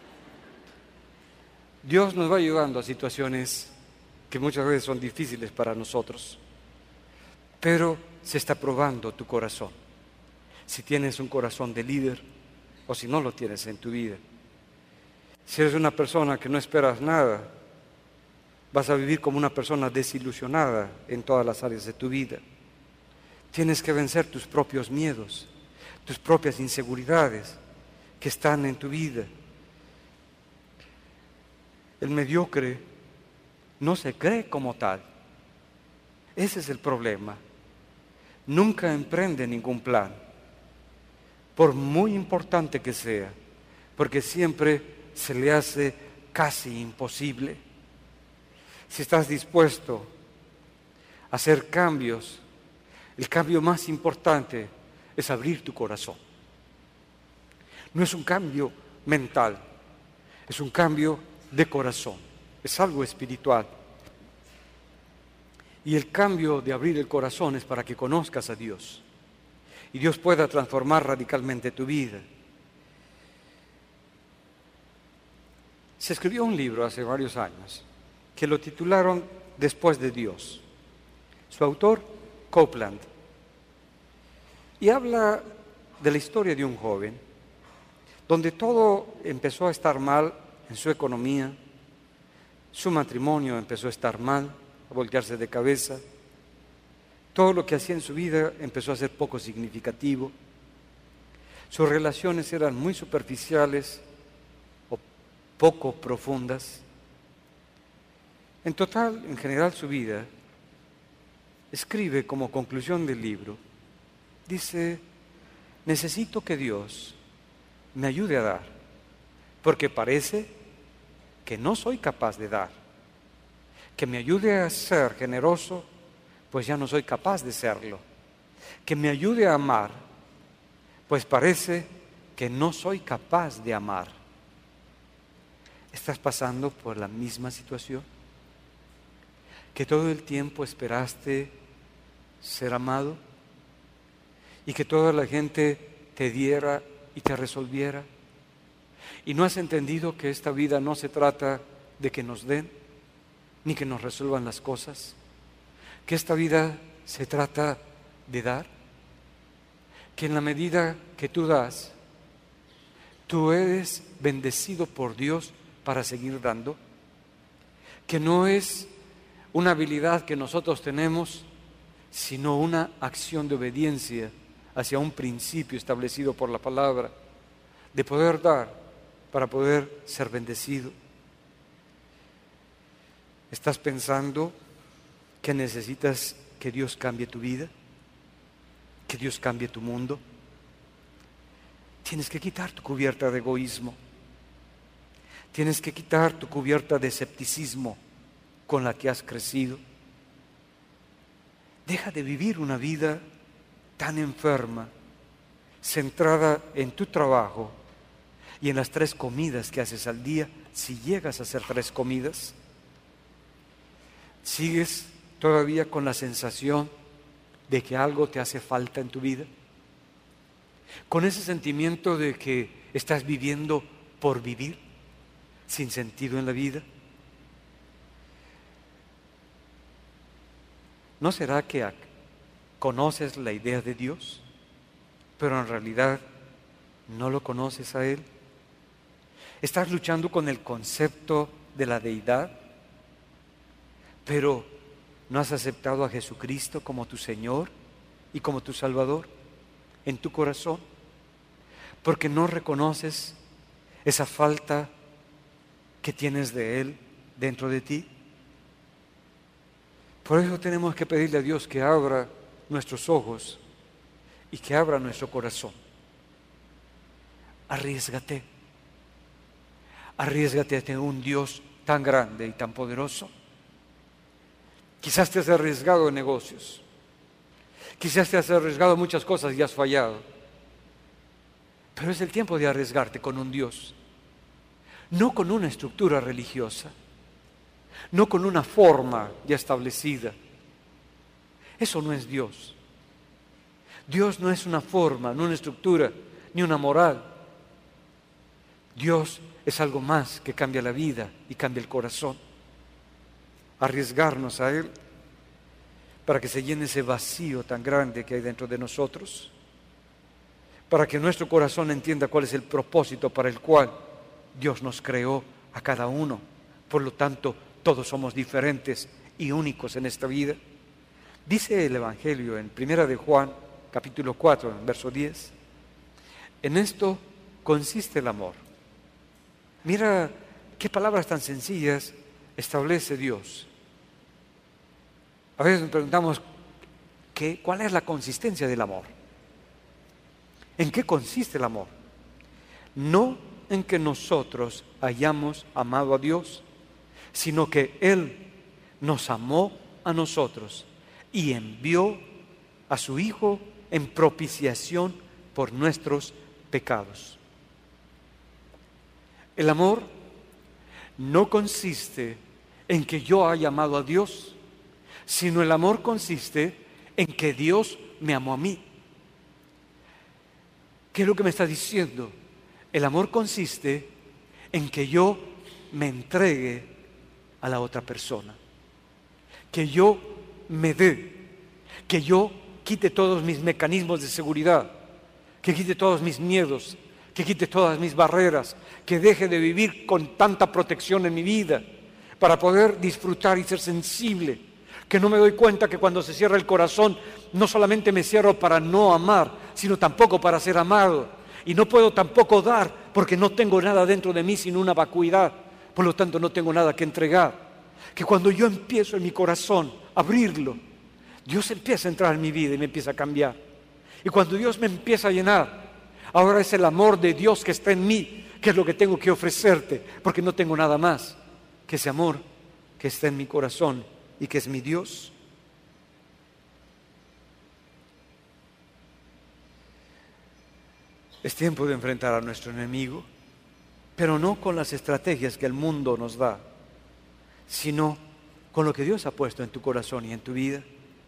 Dios nos va ayudando a situaciones que muchas veces son difíciles para nosotros, pero se está probando tu corazón. Si tienes un corazón de líder o si no lo tienes en tu vida. Si eres una persona que no esperas nada, vas a vivir como una persona desilusionada en todas las áreas de tu vida. Tienes que vencer tus propios miedos, tus propias inseguridades que están en tu vida. El mediocre no se cree como tal. Ese es el problema. Nunca emprende ningún plan, por muy importante que sea, porque siempre se le hace casi imposible. Si estás dispuesto a hacer cambios, el cambio más importante es abrir tu corazón. No es un cambio mental, Es un cambio de corazón, es algo espiritual. Y el cambio de abrir el corazón es para que conozcas a Dios y Dios pueda transformar radicalmente tu vida. Se escribió un libro hace varios años que lo titularon Después de Dios. Su autor, Copeland, y habla de la historia de un joven donde todo empezó a estar mal en su economía, su matrimonio empezó a estar mal, a voltearse de cabeza, todo lo que hacía en su vida empezó a ser poco significativo, sus relaciones eran muy superficiales o poco profundas. En total, en general su vida, escribe como conclusión del libro, dice: necesito que Dios me ayude a dar, porque parece que no soy capaz de dar. Que me ayude a ser generoso, pues ya no soy capaz de serlo. Que me ayude a amar, pues parece que no soy capaz de amar. ¿Estás pasando por la misma situación? Que todo el tiempo esperaste ser amado y que toda la gente te diera y te resolviera, y no has entendido que esta vida no se trata de que nos den ni que nos resuelvan las cosas, que esta vida se trata de dar, que en la medida que tú das, tú eres bendecido por Dios para seguir dando, que no es una habilidad que nosotros tenemos, sino una acción de obediencia hacia un principio establecido por la palabra, de poder dar para poder ser bendecido. ¿Estás pensando que necesitas que Dios cambie tu vida? ¿Que Dios cambie tu mundo? Tienes que quitar tu cubierta de egoísmo. Tienes que quitar tu cubierta de escepticismo con la que has crecido. Deja de vivir una vida tan enferma, centrada en tu trabajo y en las tres comidas que haces al día, si llegas a hacer tres comidas. ¿Sigues todavía con la sensación de que algo te hace falta en tu vida? ¿Con ese sentimiento de que estás viviendo por vivir, sin sentido en la vida? ¿No será que conoces la idea de Dios, pero en realidad no lo conoces a Él? ¿Estás luchando con el concepto de la deidad, pero no has aceptado a Jesucristo como tu Señor y como tu Salvador en tu corazón? Porque no reconoces esa falta que tienes de Él dentro de ti. Por eso tenemos que pedirle a Dios que abra nuestros ojos y que abra nuestro corazón. Arriésgate. Arriésgate ante un Dios tan grande y tan poderoso. Quizás te has arriesgado en negocios. Quizás te has arriesgado en muchas cosas y has fallado. Pero es el tiempo de arriesgarte con un Dios. No con una estructura religiosa. No con una forma ya establecida. Eso no es Dios. Dios no es una forma, no una estructura, ni una moral. Dios es algo más que cambia la vida y cambia el corazón. Arriesgarnos a Él para que se llene ese vacío tan grande que hay dentro de nosotros, para que nuestro corazón entienda cuál es el propósito para el cual Dios nos creó a cada uno. Por lo tanto, todos somos diferentes y únicos en esta vida. Dice el Evangelio en Primera de Juan, capítulo cuatro, en verso diez, en esto consiste el amor. Mira qué palabras tan sencillas establece Dios. A veces nos preguntamos, ¿qué, ¿cuál es la consistencia del amor? ¿En qué consiste el amor? No en que nosotros hayamos amado a Dios, sino que Él nos amó a nosotros y envió a su Hijo en propiciación por nuestros pecados. El amor no consiste en que yo haya amado a Dios, sino el amor consiste en que Dios me amó a mí. ¿Qué es lo que me está diciendo? El amor consiste en que yo me entregue a la otra persona, que yo me dé, que yo quite todos mis mecanismos de seguridad, que quite todos mis miedos, que quite todas mis barreras, que deje de vivir con tanta protección en mi vida para poder disfrutar y ser sensible, que no me doy cuenta que cuando se cierra el corazón no solamente me cierro para no amar, sino tampoco para ser amado, y no puedo tampoco dar porque no tengo nada dentro de mí sino una vacuidad, por lo tanto no tengo nada que entregar. Que cuando yo empiezo en mi corazón a abrirlo, Dios empieza a entrar en mi vida y me empieza a cambiar. Y cuando Dios me empieza a llenar, ahora es el amor de Dios que está en mí, que es lo que tengo que ofrecerte, porque no tengo nada más que ese amor que está en mi corazón y que es mi Dios. Es tiempo de enfrentar a nuestro enemigo, pero no con las estrategias que el mundo nos da, sino con lo que Dios ha puesto en tu corazón y en tu vida.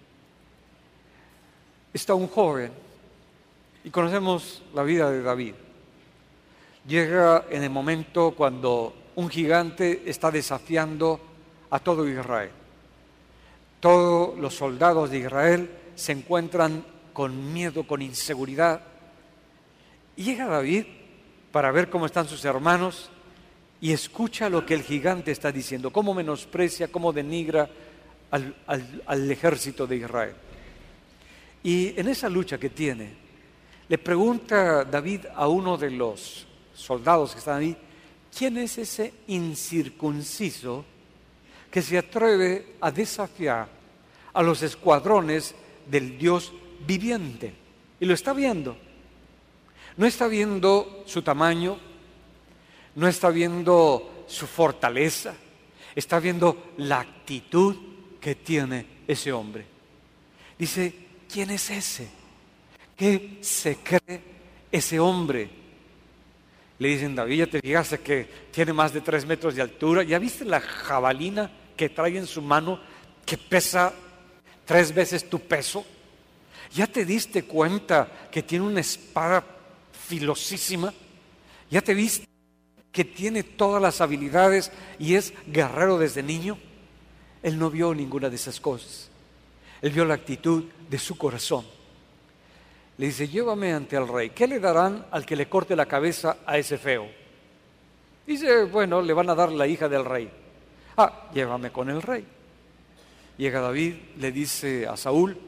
Está un joven, y conocemos la vida de David. Llega en el momento cuando un gigante está desafiando a todo Israel. Todos los soldados de Israel se encuentran con miedo, con inseguridad. Y llega David para ver cómo están sus hermanos y escucha lo que el gigante está diciendo, cómo menosprecia, cómo denigra al, al, al ejército de Israel. Y en esa lucha que tiene, le pregunta David a uno de los soldados que están ahí, ¿quién es ese incircunciso que se atreve a desafiar a los escuadrones del Dios viviente? Y lo está viendo. No está viendo su tamaño, no está viendo su fortaleza, está viendo la actitud que tiene ese hombre. Dice, ¿quién es ese? ¿Qué se cree ese hombre? Le dicen, David, ¿ya te fijaste que tiene más de tres metros de altura? ¿Ya viste la jabalina que trae en su mano que pesa tres veces tu peso? ¿Ya te diste cuenta que tiene una espada filosísima? ¿Ya te viste que tiene todas las habilidades y es guerrero desde niño? Él no vio ninguna de esas cosas. Él vio la actitud de su corazón. Le dice, llévame ante el rey. ¿Qué le darán al que le corte la cabeza a ese feo? Dice, bueno, le van a dar la hija del rey. Ah, llévame con el rey. Llega David, le dice a Saúl,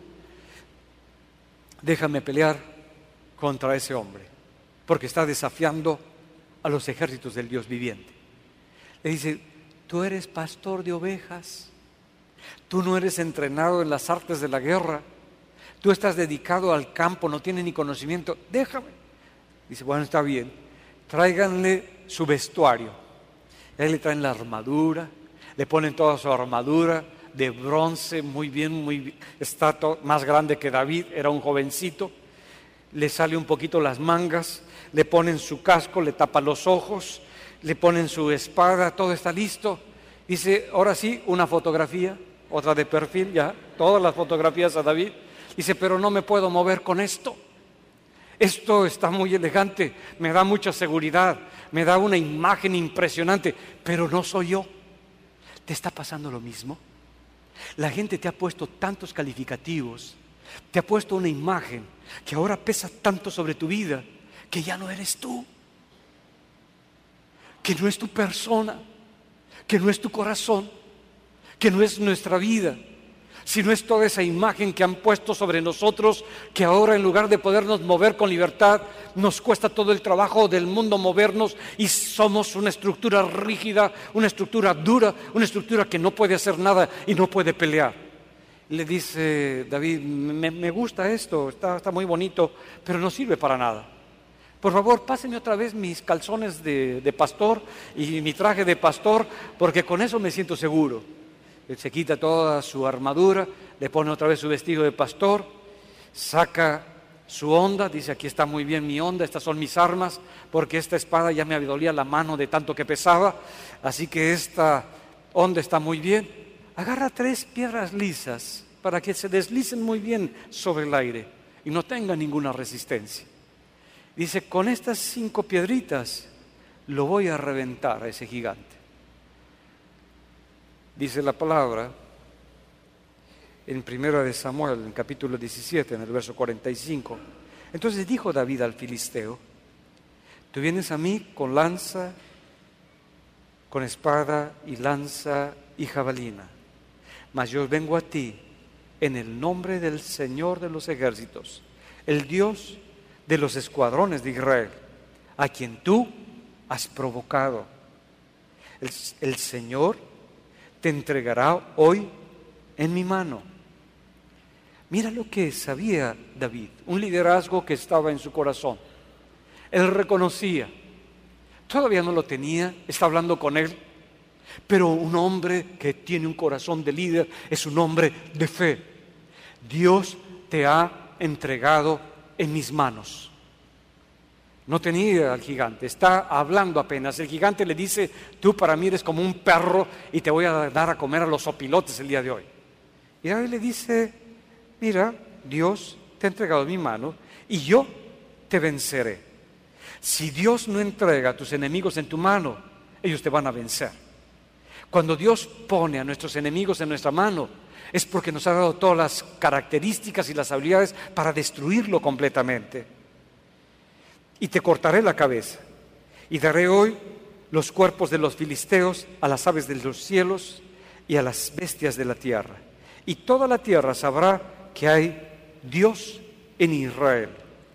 déjame pelear contra ese hombre, porque está desafiando a los ejércitos del Dios viviente. Le dice, tú eres pastor de ovejas, tú no eres entrenado en las artes de la guerra, tú estás dedicado al campo, no tienes ni conocimiento, déjame. Dice, bueno, está bien, tráiganle su vestuario. Y ahí le traen la armadura, le ponen toda su armadura de bronce, muy bien, muy bien, está todo, más grande que David, era un jovencito. Le sale un poquito las mangas, le ponen su casco, le tapan los ojos, le ponen su espada, todo está listo. Dice, ahora sí, una fotografía, otra de perfil, ya, todas las fotografías a David. Dice, pero no me puedo mover con esto. Esto está muy elegante, me da mucha seguridad, me da una imagen impresionante, pero no soy yo. ¿Te está pasando lo mismo? La gente te ha puesto tantos calificativos, te ha puesto una imagen que ahora pesa tanto sobre tu vida que ya no eres tú, que no es tu persona, que no es tu corazón, que no es nuestra vida, sino es toda esa imagen que han puesto sobre nosotros, que ahora en lugar de podernos mover con libertad, nos cuesta todo el trabajo del mundo movernos y somos una estructura rígida, una estructura dura, una estructura que no puede hacer nada y no puede pelear. Le dice David, me, me gusta esto, está, está muy bonito, pero no sirve para nada. Por favor, pásenme otra vez mis calzones de, de pastor y mi traje de pastor, porque con eso me siento seguro. Él se quita toda su armadura, le pone otra vez su vestido de pastor, saca su honda, dice aquí está muy bien mi honda, estas son mis armas, porque esta espada ya me dolía la mano de tanto que pesaba, así que esta honda está muy bien. Agarra tres piedras lisas para que se deslicen muy bien sobre el aire y no tengan ninguna resistencia. Dice, con estas cinco piedritas lo voy a reventar a ese gigante. Dice la palabra en Primera de Samuel, en capítulo diecisiete, en el verso cuarenta y cinco. Entonces dijo David al filisteo, tú vienes a mí con lanza, con espada y lanza y jabalina, mas yo vengo a ti en el nombre del Señor de los ejércitos, el Dios de los escuadrones de Israel, a quien tú has provocado. El, el Señor te entregará hoy en mi mano. Mira lo que sabía David, un liderazgo que estaba en su corazón. Él reconocía, todavía no lo tenía, está hablando con él, pero un hombre que tiene un corazón de líder es un hombre de fe. Dios te ha entregado en mis manos. No tenía al gigante, está hablando apenas. El gigante le dice, tú para mí eres como un perro y te voy a dar a comer a los opilotes el día de hoy. Y David le dice, mira, Dios te ha entregado en mi mano y yo te venceré. Si Dios no entrega a tus enemigos en tu mano, ellos te van a vencer. Cuando Dios pone a nuestros enemigos en nuestra mano, es porque nos ha dado todas las características y las habilidades para destruirlo completamente. Y te cortaré la cabeza, y daré hoy los cuerpos de los filisteos a las aves de los cielos y a las bestias de la tierra. Y toda la tierra sabrá que hay Dios en Israel.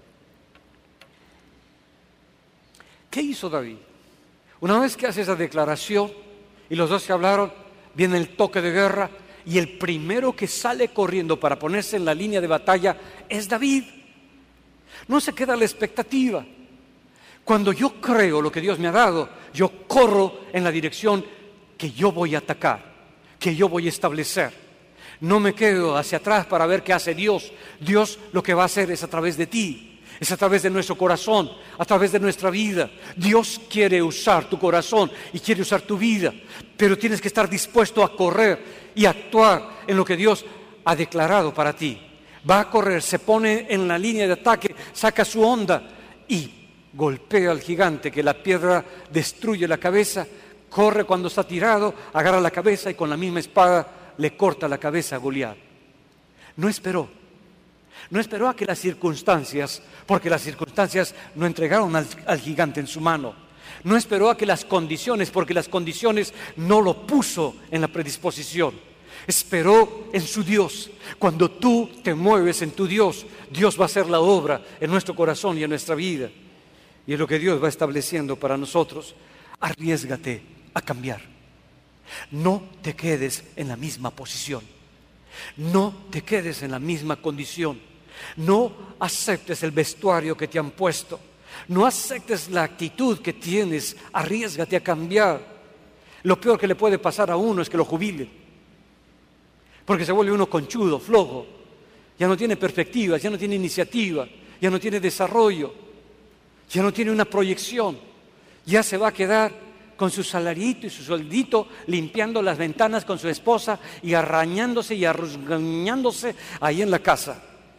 ¿Qué hizo David? Una vez que hace esa declaración y los dos se hablaron, viene el toque de guerra y el primero que sale corriendo para ponerse en la línea de batalla es David. No se queda a la expectativa. Cuando yo creo lo que Dios me ha dado, yo corro en la dirección que yo voy a atacar, que yo voy a establecer. No me quedo hacia atrás para ver qué hace Dios. Dios lo que va a hacer es a través de ti, es a través de nuestro corazón, a través de nuestra vida. Dios quiere usar tu corazón y quiere usar tu vida, pero tienes que estar dispuesto a correr y actuar en lo que Dios ha declarado para ti. Va a correr, se pone en la línea de ataque, saca su honda y golpea al gigante, que la piedra destruye la cabeza. Corre cuando está tirado, agarra la cabeza y con la misma espada le corta la cabeza a Goliat. No esperó, no esperó a que las circunstancias, porque las circunstancias no entregaron al, al gigante en su mano. No esperó a que las condiciones, porque las condiciones no lo puso en la predisposición. Esperó en su Dios. Cuando tú te mueves en tu Dios, Dios va a hacer la obra en nuestro corazón y en nuestra vida. Y es lo que Dios va estableciendo para nosotros. Arriésgate a cambiar. No te quedes en la misma posición. No te quedes en la misma condición. No aceptes el vestuario que te han puesto. No aceptes la actitud que tienes. Arriésgate a cambiar. Lo peor que le puede pasar a uno es que lo jubilen, porque se vuelve uno conchudo, flojo. Ya no tiene perspectivas, ya no tiene iniciativa, ya no tiene desarrollo, ya no tiene una proyección. Ya se va a quedar con su salarito y su sueldito, limpiando las ventanas con su esposa y arrañándose y arrugándose ahí en la casa.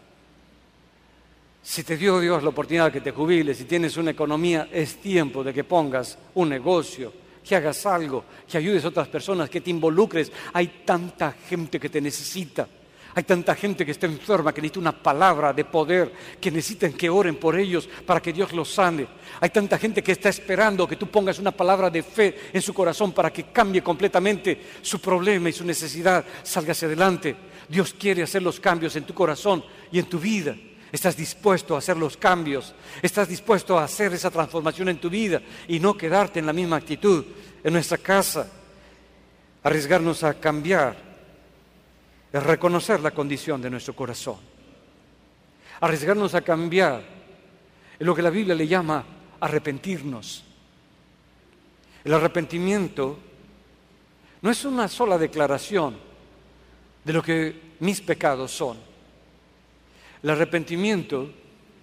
Si te dio Dios la oportunidad de que te jubiles, si tienes una economía, es tiempo de que pongas un negocio, que hagas algo, que ayudes a otras personas, que te involucres. Hay tanta gente que te necesita. Hay tanta gente que está enferma, que necesita una palabra de poder, que necesitan que oren por ellos para que Dios los sane. Hay tanta gente que está esperando que tú pongas una palabra de fe en su corazón para que cambie completamente su problema y su necesidad, salga hacia adelante. Dios quiere hacer los cambios en tu corazón y en tu vida. ¿Estás dispuesto a hacer los cambios? ¿Estás dispuesto a hacer esa transformación en tu vida y no quedarte en la misma actitud? En nuestra casa, arriesgarnos a cambiar es reconocer la condición de nuestro corazón. Arriesgarnos a cambiar es lo que la Biblia le llama arrepentirnos. El arrepentimiento no es una sola declaración de lo que mis pecados son. El arrepentimiento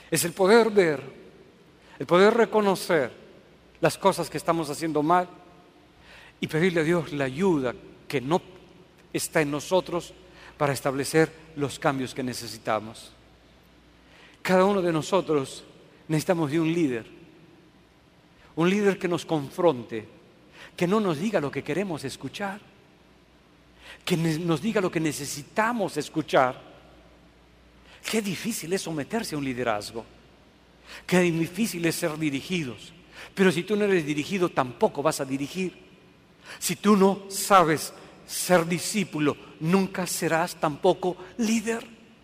Es el poder ver, el poder reconocer las cosas que estamos haciendo mal y pedirle a Dios la ayuda que no está en nosotros para establecer los cambios que necesitamos. Cada uno de nosotros necesitamos de un líder, un líder que nos confronte, que no nos diga lo que queremos escuchar, que nos diga lo que necesitamos escuchar. Qué difícil es someterse a un liderazgo, qué difícil es ser dirigidos, pero si tú no eres dirigido tampoco vas a dirigir. Si tú no sabes ser discípulo, nunca serás tampoco líder.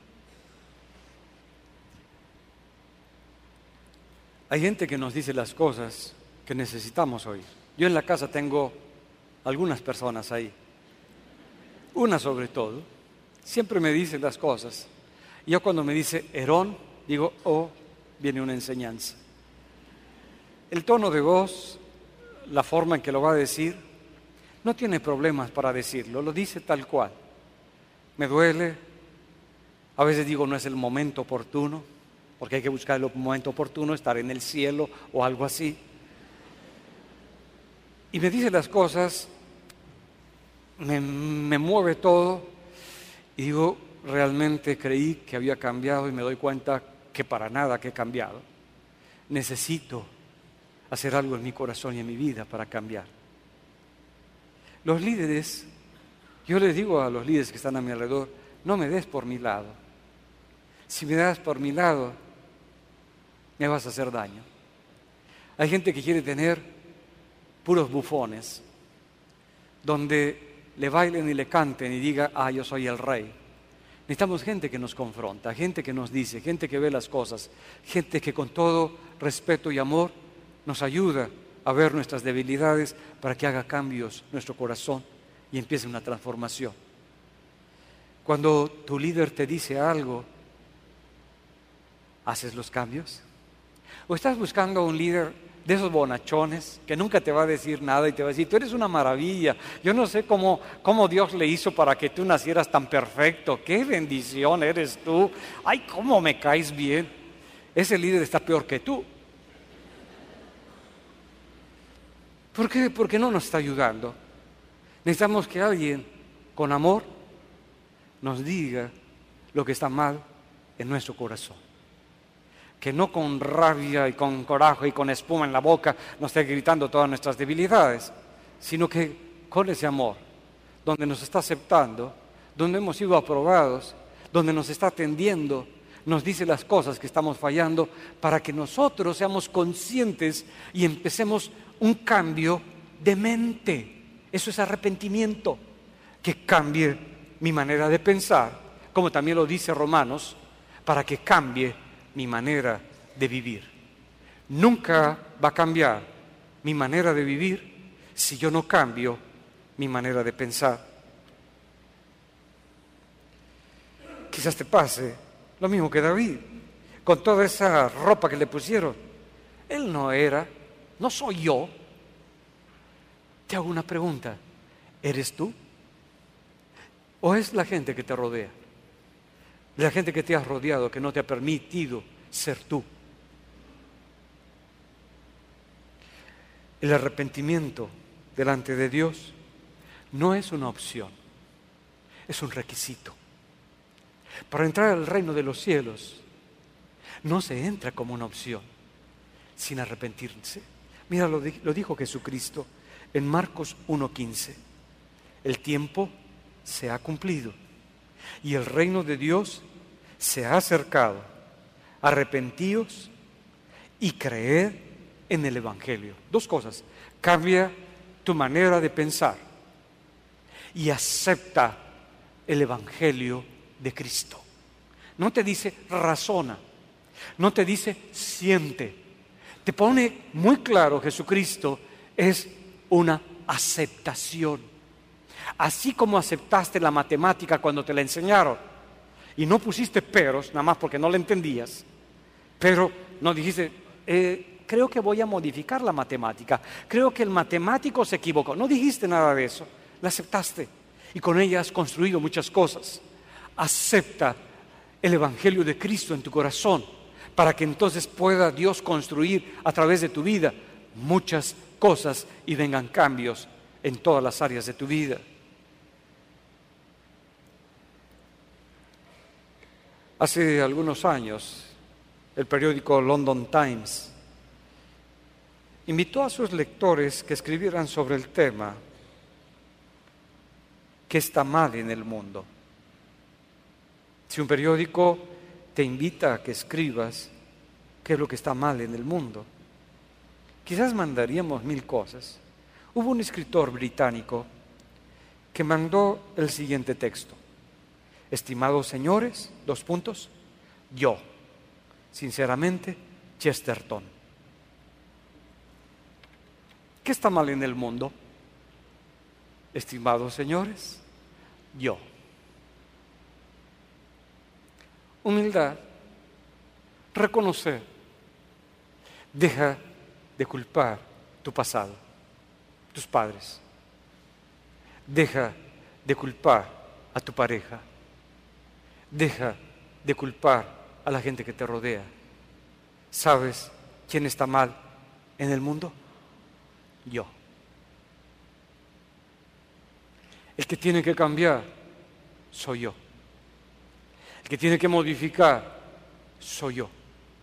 Hay gente que nos dice las cosas que necesitamos oír. Yo en la casa tengo algunas personas ahí, una sobre todo, siempre me dice las cosas. Yo cuando me dice Herón, digo, oh, viene una enseñanza. El tono de voz, la forma en que lo va a decir, no tiene problemas para decirlo, lo dice tal cual. Me duele, a veces digo no es el momento oportuno, porque hay que buscar el momento oportuno, estar en el cielo o algo así. Y me dice las cosas, me, me mueve todo, y digo, realmente creí que había cambiado y me doy cuenta que para nada que he cambiado. Necesito hacer algo en mi corazón y en mi vida para cambiar. Los líderes, yo les digo a los líderes que están a mi alrededor, no me des por mi lado. Si me das por mi lado, me vas a hacer daño. Hay gente que quiere tener puros bufones, donde le bailen y le canten y diga, ah, yo soy el rey. Necesitamos gente que nos confronta, gente que nos dice, gente que ve las cosas, gente que con todo respeto y amor nos ayuda a ver nuestras debilidades para que haga cambios nuestro corazón y empiece una transformación. Cuando tu líder te dice algo, ¿haces los cambios? ¿O estás buscando a un líder de esos bonachones que nunca te va a decir nada y te va a decir, tú eres una maravilla, yo no sé cómo, cómo Dios le hizo para que tú nacieras tan perfecto, qué bendición eres tú, ay, cómo me caes bien? Ese líder está peor que tú. ¿Por qué? Porque no nos está ayudando. Necesitamos que alguien con amor nos diga lo que está mal en nuestro corazón. Que no con rabia y con coraje y con espuma en la boca nos esté gritando todas nuestras debilidades, sino que con ese amor, donde nos está aceptando, donde hemos sido aprobados, donde nos está atendiendo, nos dice las cosas que estamos fallando para que nosotros seamos conscientes y empecemos un cambio de mente. Eso es arrepentimiento, que cambie mi manera de pensar, como también lo dice Romanos, para que cambie mi manera de vivir. Nunca va a cambiar mi manera de vivir si yo no cambio mi manera de pensar. Quizás te pase lo mismo que David, con toda esa ropa que le pusieron. Él no era, no soy yo. Te hago una pregunta, ¿eres tú? ¿O es la gente que te rodea? La gente que te ha rodeado, que no te ha permitido ser tú. El arrepentimiento delante de Dios no es una opción, es un requisito. Para entrar al reino de los cielos no se entra como una opción sin arrepentirse. Mira, lo, lo dijo Jesucristo en Marcos uno quince. El tiempo se ha cumplido y el reino de Dios se ha acercado. Arrepentíos y creed en el Evangelio. Dos cosas. Cambia tu manera de pensar y acepta el Evangelio de Cristo. No te dice razona, no te dice siente. Te pone muy claro, Jesucristo es una aceptación. Así como aceptaste la matemática cuando te la enseñaron y no pusiste peros, nada más porque no la entendías, pero no dijiste, eh, creo que voy a modificar la matemática, creo que el matemático se equivocó. No dijiste nada de eso, la aceptaste y con ella has construido muchas cosas. Acepta el Evangelio de Cristo en tu corazón para que entonces pueda Dios construir a través de tu vida muchas cosas y vengan cambios en todas las áreas de tu vida. Hace algunos años, el periódico London Times invitó a sus lectores que escribieran sobre el tema ¿qué está mal en el mundo? Si un periódico te invita a que escribas qué es lo que está mal en el mundo, quizás mandaríamos mil cosas. Hubo un escritor británico que mandó el siguiente texto: estimados señores, dos puntos, yo, sinceramente, Chesterton. ¿Qué está mal en el mundo? Estimados señores, yo. Humildad, reconocer, deja de culpar tu pasado, tus padres, deja de culpar a tu pareja, deja de culpar a la gente que te rodea. ¿Sabes quién está mal en el mundo? Yo. El que tiene que cambiar soy yo. El que tiene que modificar soy yo.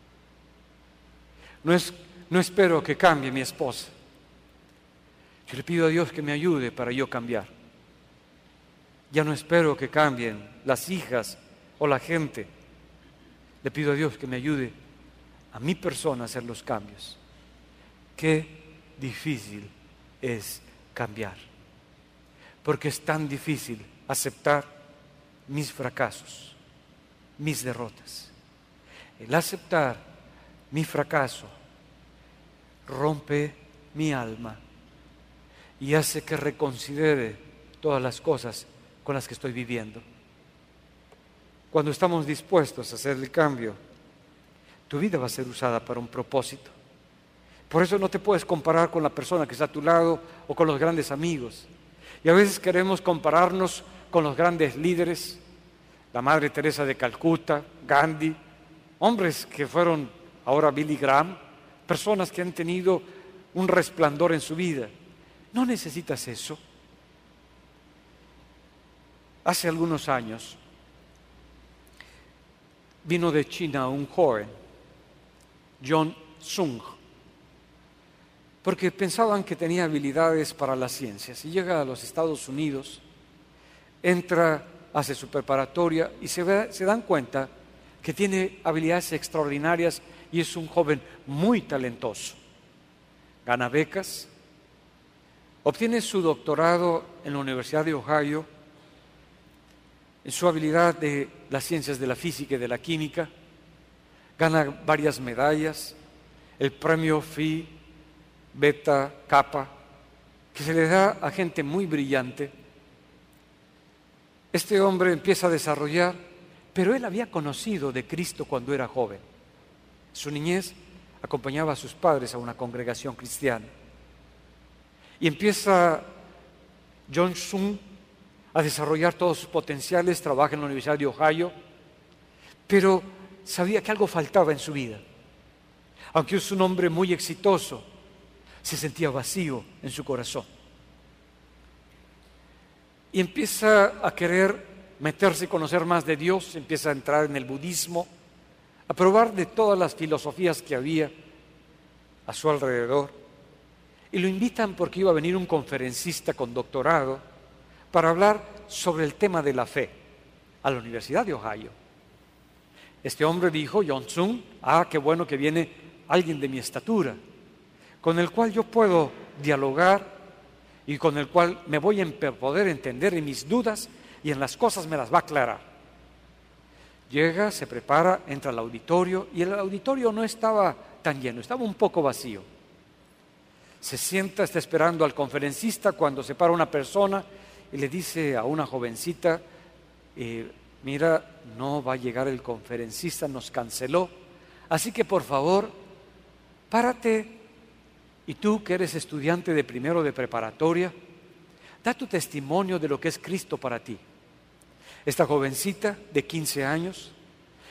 No es, no espero que cambie mi esposa. Yo le pido a Dios que me ayude para yo cambiar. Ya no espero que cambien las hijas o la gente. Le pido a Dios que me ayude a mi persona a hacer los cambios. Qué difícil es cambiar, porque es tan difícil aceptar mis fracasos, mis derrotas. El aceptar mi fracaso rompe mi alma y hace que reconsidere todas las cosas con las que estoy viviendo. Cuando estamos dispuestos a hacer el cambio, tu vida va a ser usada para un propósito. Por eso no te puedes comparar con la persona que está a tu lado o con los grandes amigos. Y a veces queremos compararnos con los grandes líderes, la Madre Teresa de Calcuta, Gandhi, hombres que fueron ahora Billy Graham, personas que han tenido un resplandor en su vida. No necesitas eso. Hace algunos años vino de China un joven, John Sung, porque pensaban que tenía habilidades para las ciencias. Y llega a los Estados Unidos, entra, hace su preparatoria y se, ve, se dan cuenta que tiene habilidades extraordinarias y es un joven muy talentoso. Gana becas, obtiene su doctorado en la Universidad de Ohio en su habilidad de las ciencias de la física y de la química, gana varias medallas, el premio Phi Beta Kappa, que se le da a gente muy brillante. Este hombre empieza a desarrollar, pero él había conocido de Cristo cuando era joven. Su niñez acompañaba a sus padres a una congregación cristiana. Y empieza John Sung a desarrollar todos sus potenciales, trabaja en la Universidad de Ohio, pero sabía que algo faltaba en su vida. Aunque es un hombre muy exitoso, se sentía vacío en su corazón. Y empieza a querer meterse y conocer más de Dios, empieza a entrar en el budismo, a probar de todas las filosofías que había a su alrededor. Y lo invitan porque iba a venir un conferencista con doctorado para hablar sobre el tema de la fe a la Universidad de Ohio. Este hombre dijo, John Sung, ah, qué bueno que viene alguien de mi estatura, con el cual yo puedo dialogar y con el cual me voy a poder entender en mis dudas y en las cosas me las va a aclarar. Llega, se prepara, entra al auditorio y el auditorio no estaba tan lleno, estaba un poco vacío. Se sienta, está esperando al conferencista cuando se para una persona y le dice a una jovencita, eh, mira, no va a llegar el conferencista, nos canceló, así que por favor, párate y tú que eres estudiante de primero de preparatoria, da tu testimonio de lo que es Cristo para ti. Esta jovencita de quince años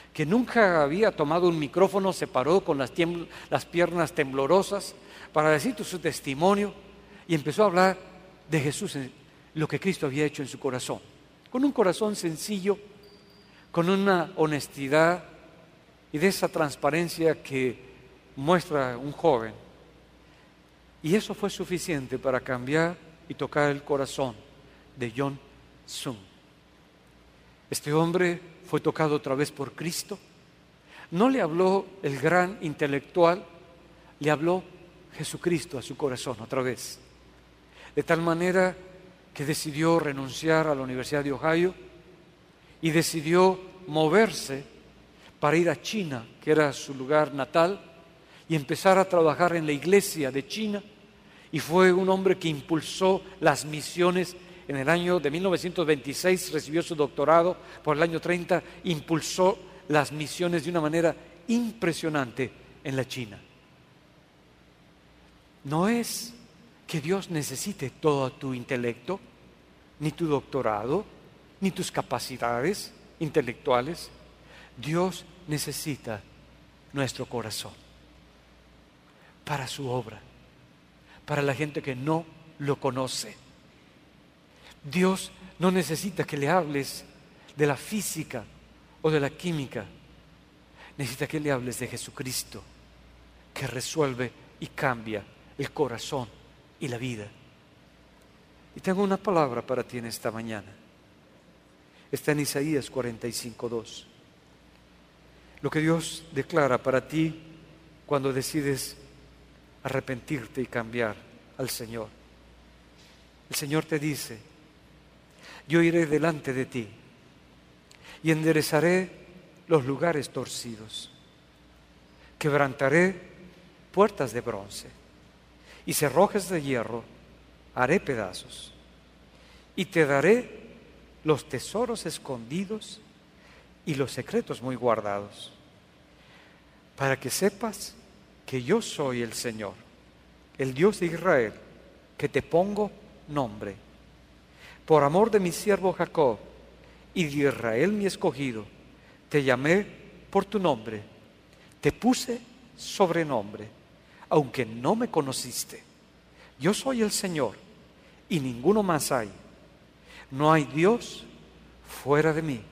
que nunca había tomado un micrófono, se paró con las, tiembl- las piernas temblorosas para decir su testimonio y empezó a hablar de Jesús, lo que Cristo había hecho en su corazón, con un corazón sencillo, con una honestidad y de esa transparencia que muestra un joven. Y eso fue suficiente para cambiar y tocar el corazón de John Sung. Este hombre fue tocado otra vez por Cristo. No le habló el gran intelectual, le habló Jesucristo a su corazón otra vez. De tal manera que decidió renunciar a la Universidad de Ohio y decidió moverse para ir a China, que era su lugar natal, y empezar a trabajar en la iglesia de China. Y fue un hombre que impulsó las misiones. En el año de mil novecientos veintiséis recibió su doctorado. Por el año treinta impulsó las misiones de una manera impresionante en la China. No es que Dios necesite todo tu intelecto, ni tu doctorado, ni tus capacidades intelectuales. Dios necesita nuestro corazón para su obra, para la gente que no lo conoce. Dios no necesita que le hables de la física o de la química. Necesita que le hables de Jesucristo, que resuelve y cambia el corazón y la vida. Y tengo una palabra para ti en esta mañana. Está en Isaías cuarenta y cinco, dos. Lo que Dios declara para ti cuando decides arrepentirte y cambiar al Señor. El Señor te dice: yo iré delante de ti y enderezaré los lugares torcidos. Quebrantaré puertas de bronce y cerrojos de hierro haré pedazos. Y te daré los tesoros escondidos y los secretos muy guardados, para que sepas que yo soy el Señor, el Dios de Israel, que te pongo nombre. Por amor de mi siervo Jacob y de Israel mi escogido, te llamé por tu nombre, te puse sobrenombre, aunque no me conociste. Yo soy el Señor y ninguno más hay. No hay Dios fuera de mí.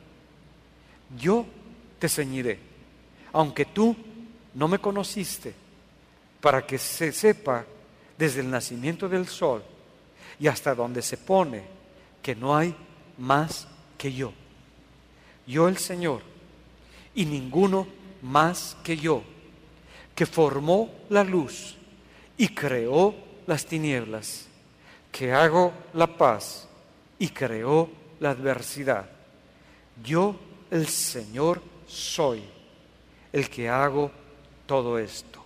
Yo te ceñiré, aunque tú no me conociste, para que se sepa desde el nacimiento del sol y hasta donde se pone que no hay más que yo. Yo el Señor y ninguno más que yo, que formó la luz y creó las tinieblas, que hago la paz y creó la adversidad. Yo el Señor soy el que hago todo esto.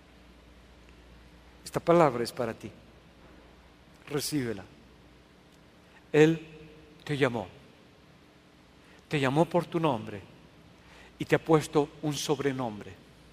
Esta palabra es para ti. Recíbela. Él te llamó. Te llamó por tu nombre y te ha puesto un sobrenombre.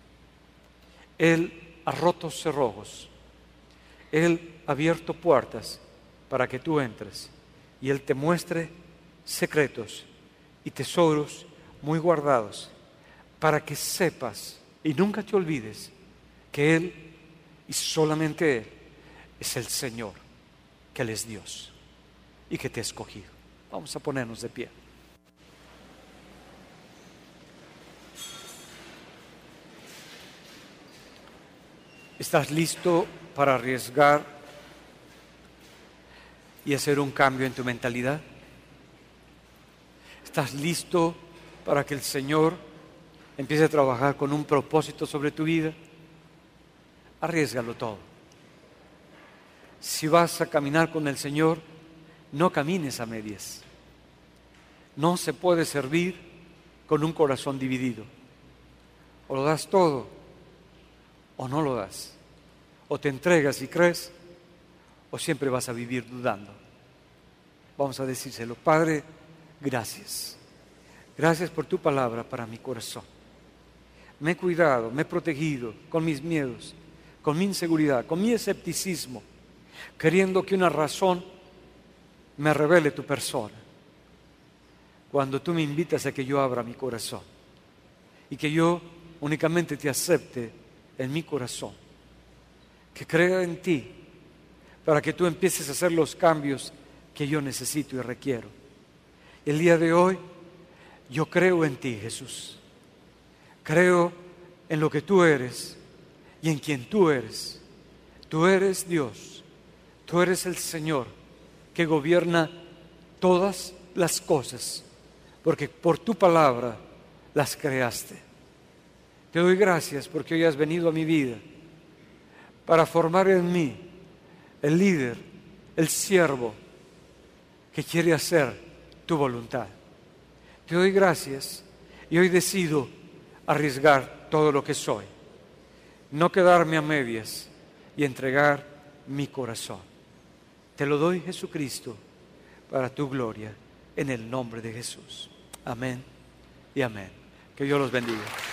Él ha roto cerrojos. Él ha abierto puertas para que tú entres y Él te muestre secretos y tesoros muy guardados, para que sepas y nunca te olvides que Él y solamente Él es el Señor, que Él es Dios y que te ha escogido. Vamos a ponernos de pie. ¿Estás listo para arriesgar y hacer un cambio en tu mentalidad? ¿Estás listo para que el Señor empiece a trabajar con un propósito sobre tu vida? Arriésgalo todo. Si vas a caminar con el Señor, no camines a medias. No se puede servir con un corazón dividido. O lo das todo, o no lo das. O te entregas y crees, o siempre vas a vivir dudando. Vamos a decírselo: Padre, gracias. Gracias por tu palabra para mi corazón. Me he cuidado, me he protegido con mis miedos, con mi inseguridad, con mi escepticismo, queriendo que una razón me revele tu persona. Cuando tú me invitas a que yo abra mi corazón y que yo únicamente te acepte en mi corazón, que crea en ti para que tú empieces a hacer los cambios que yo necesito y requiero. El día de hoy yo creo en ti, Jesús. Creo en lo que tú eres y en quien tú eres. Tú eres Dios. Tú eres el Señor que gobierna todas las cosas, porque por tu palabra las creaste. Te doy gracias porque hoy has venido a mi vida para formar en mí el líder, el siervo que quiere hacer tu voluntad. Te doy gracias y hoy decido arriesgar todo lo que soy, no quedarme a medias y entregar mi corazón. Te lo doy, Jesucristo, para tu gloria, en el nombre de Jesús. Amén y amén. Que Dios los bendiga.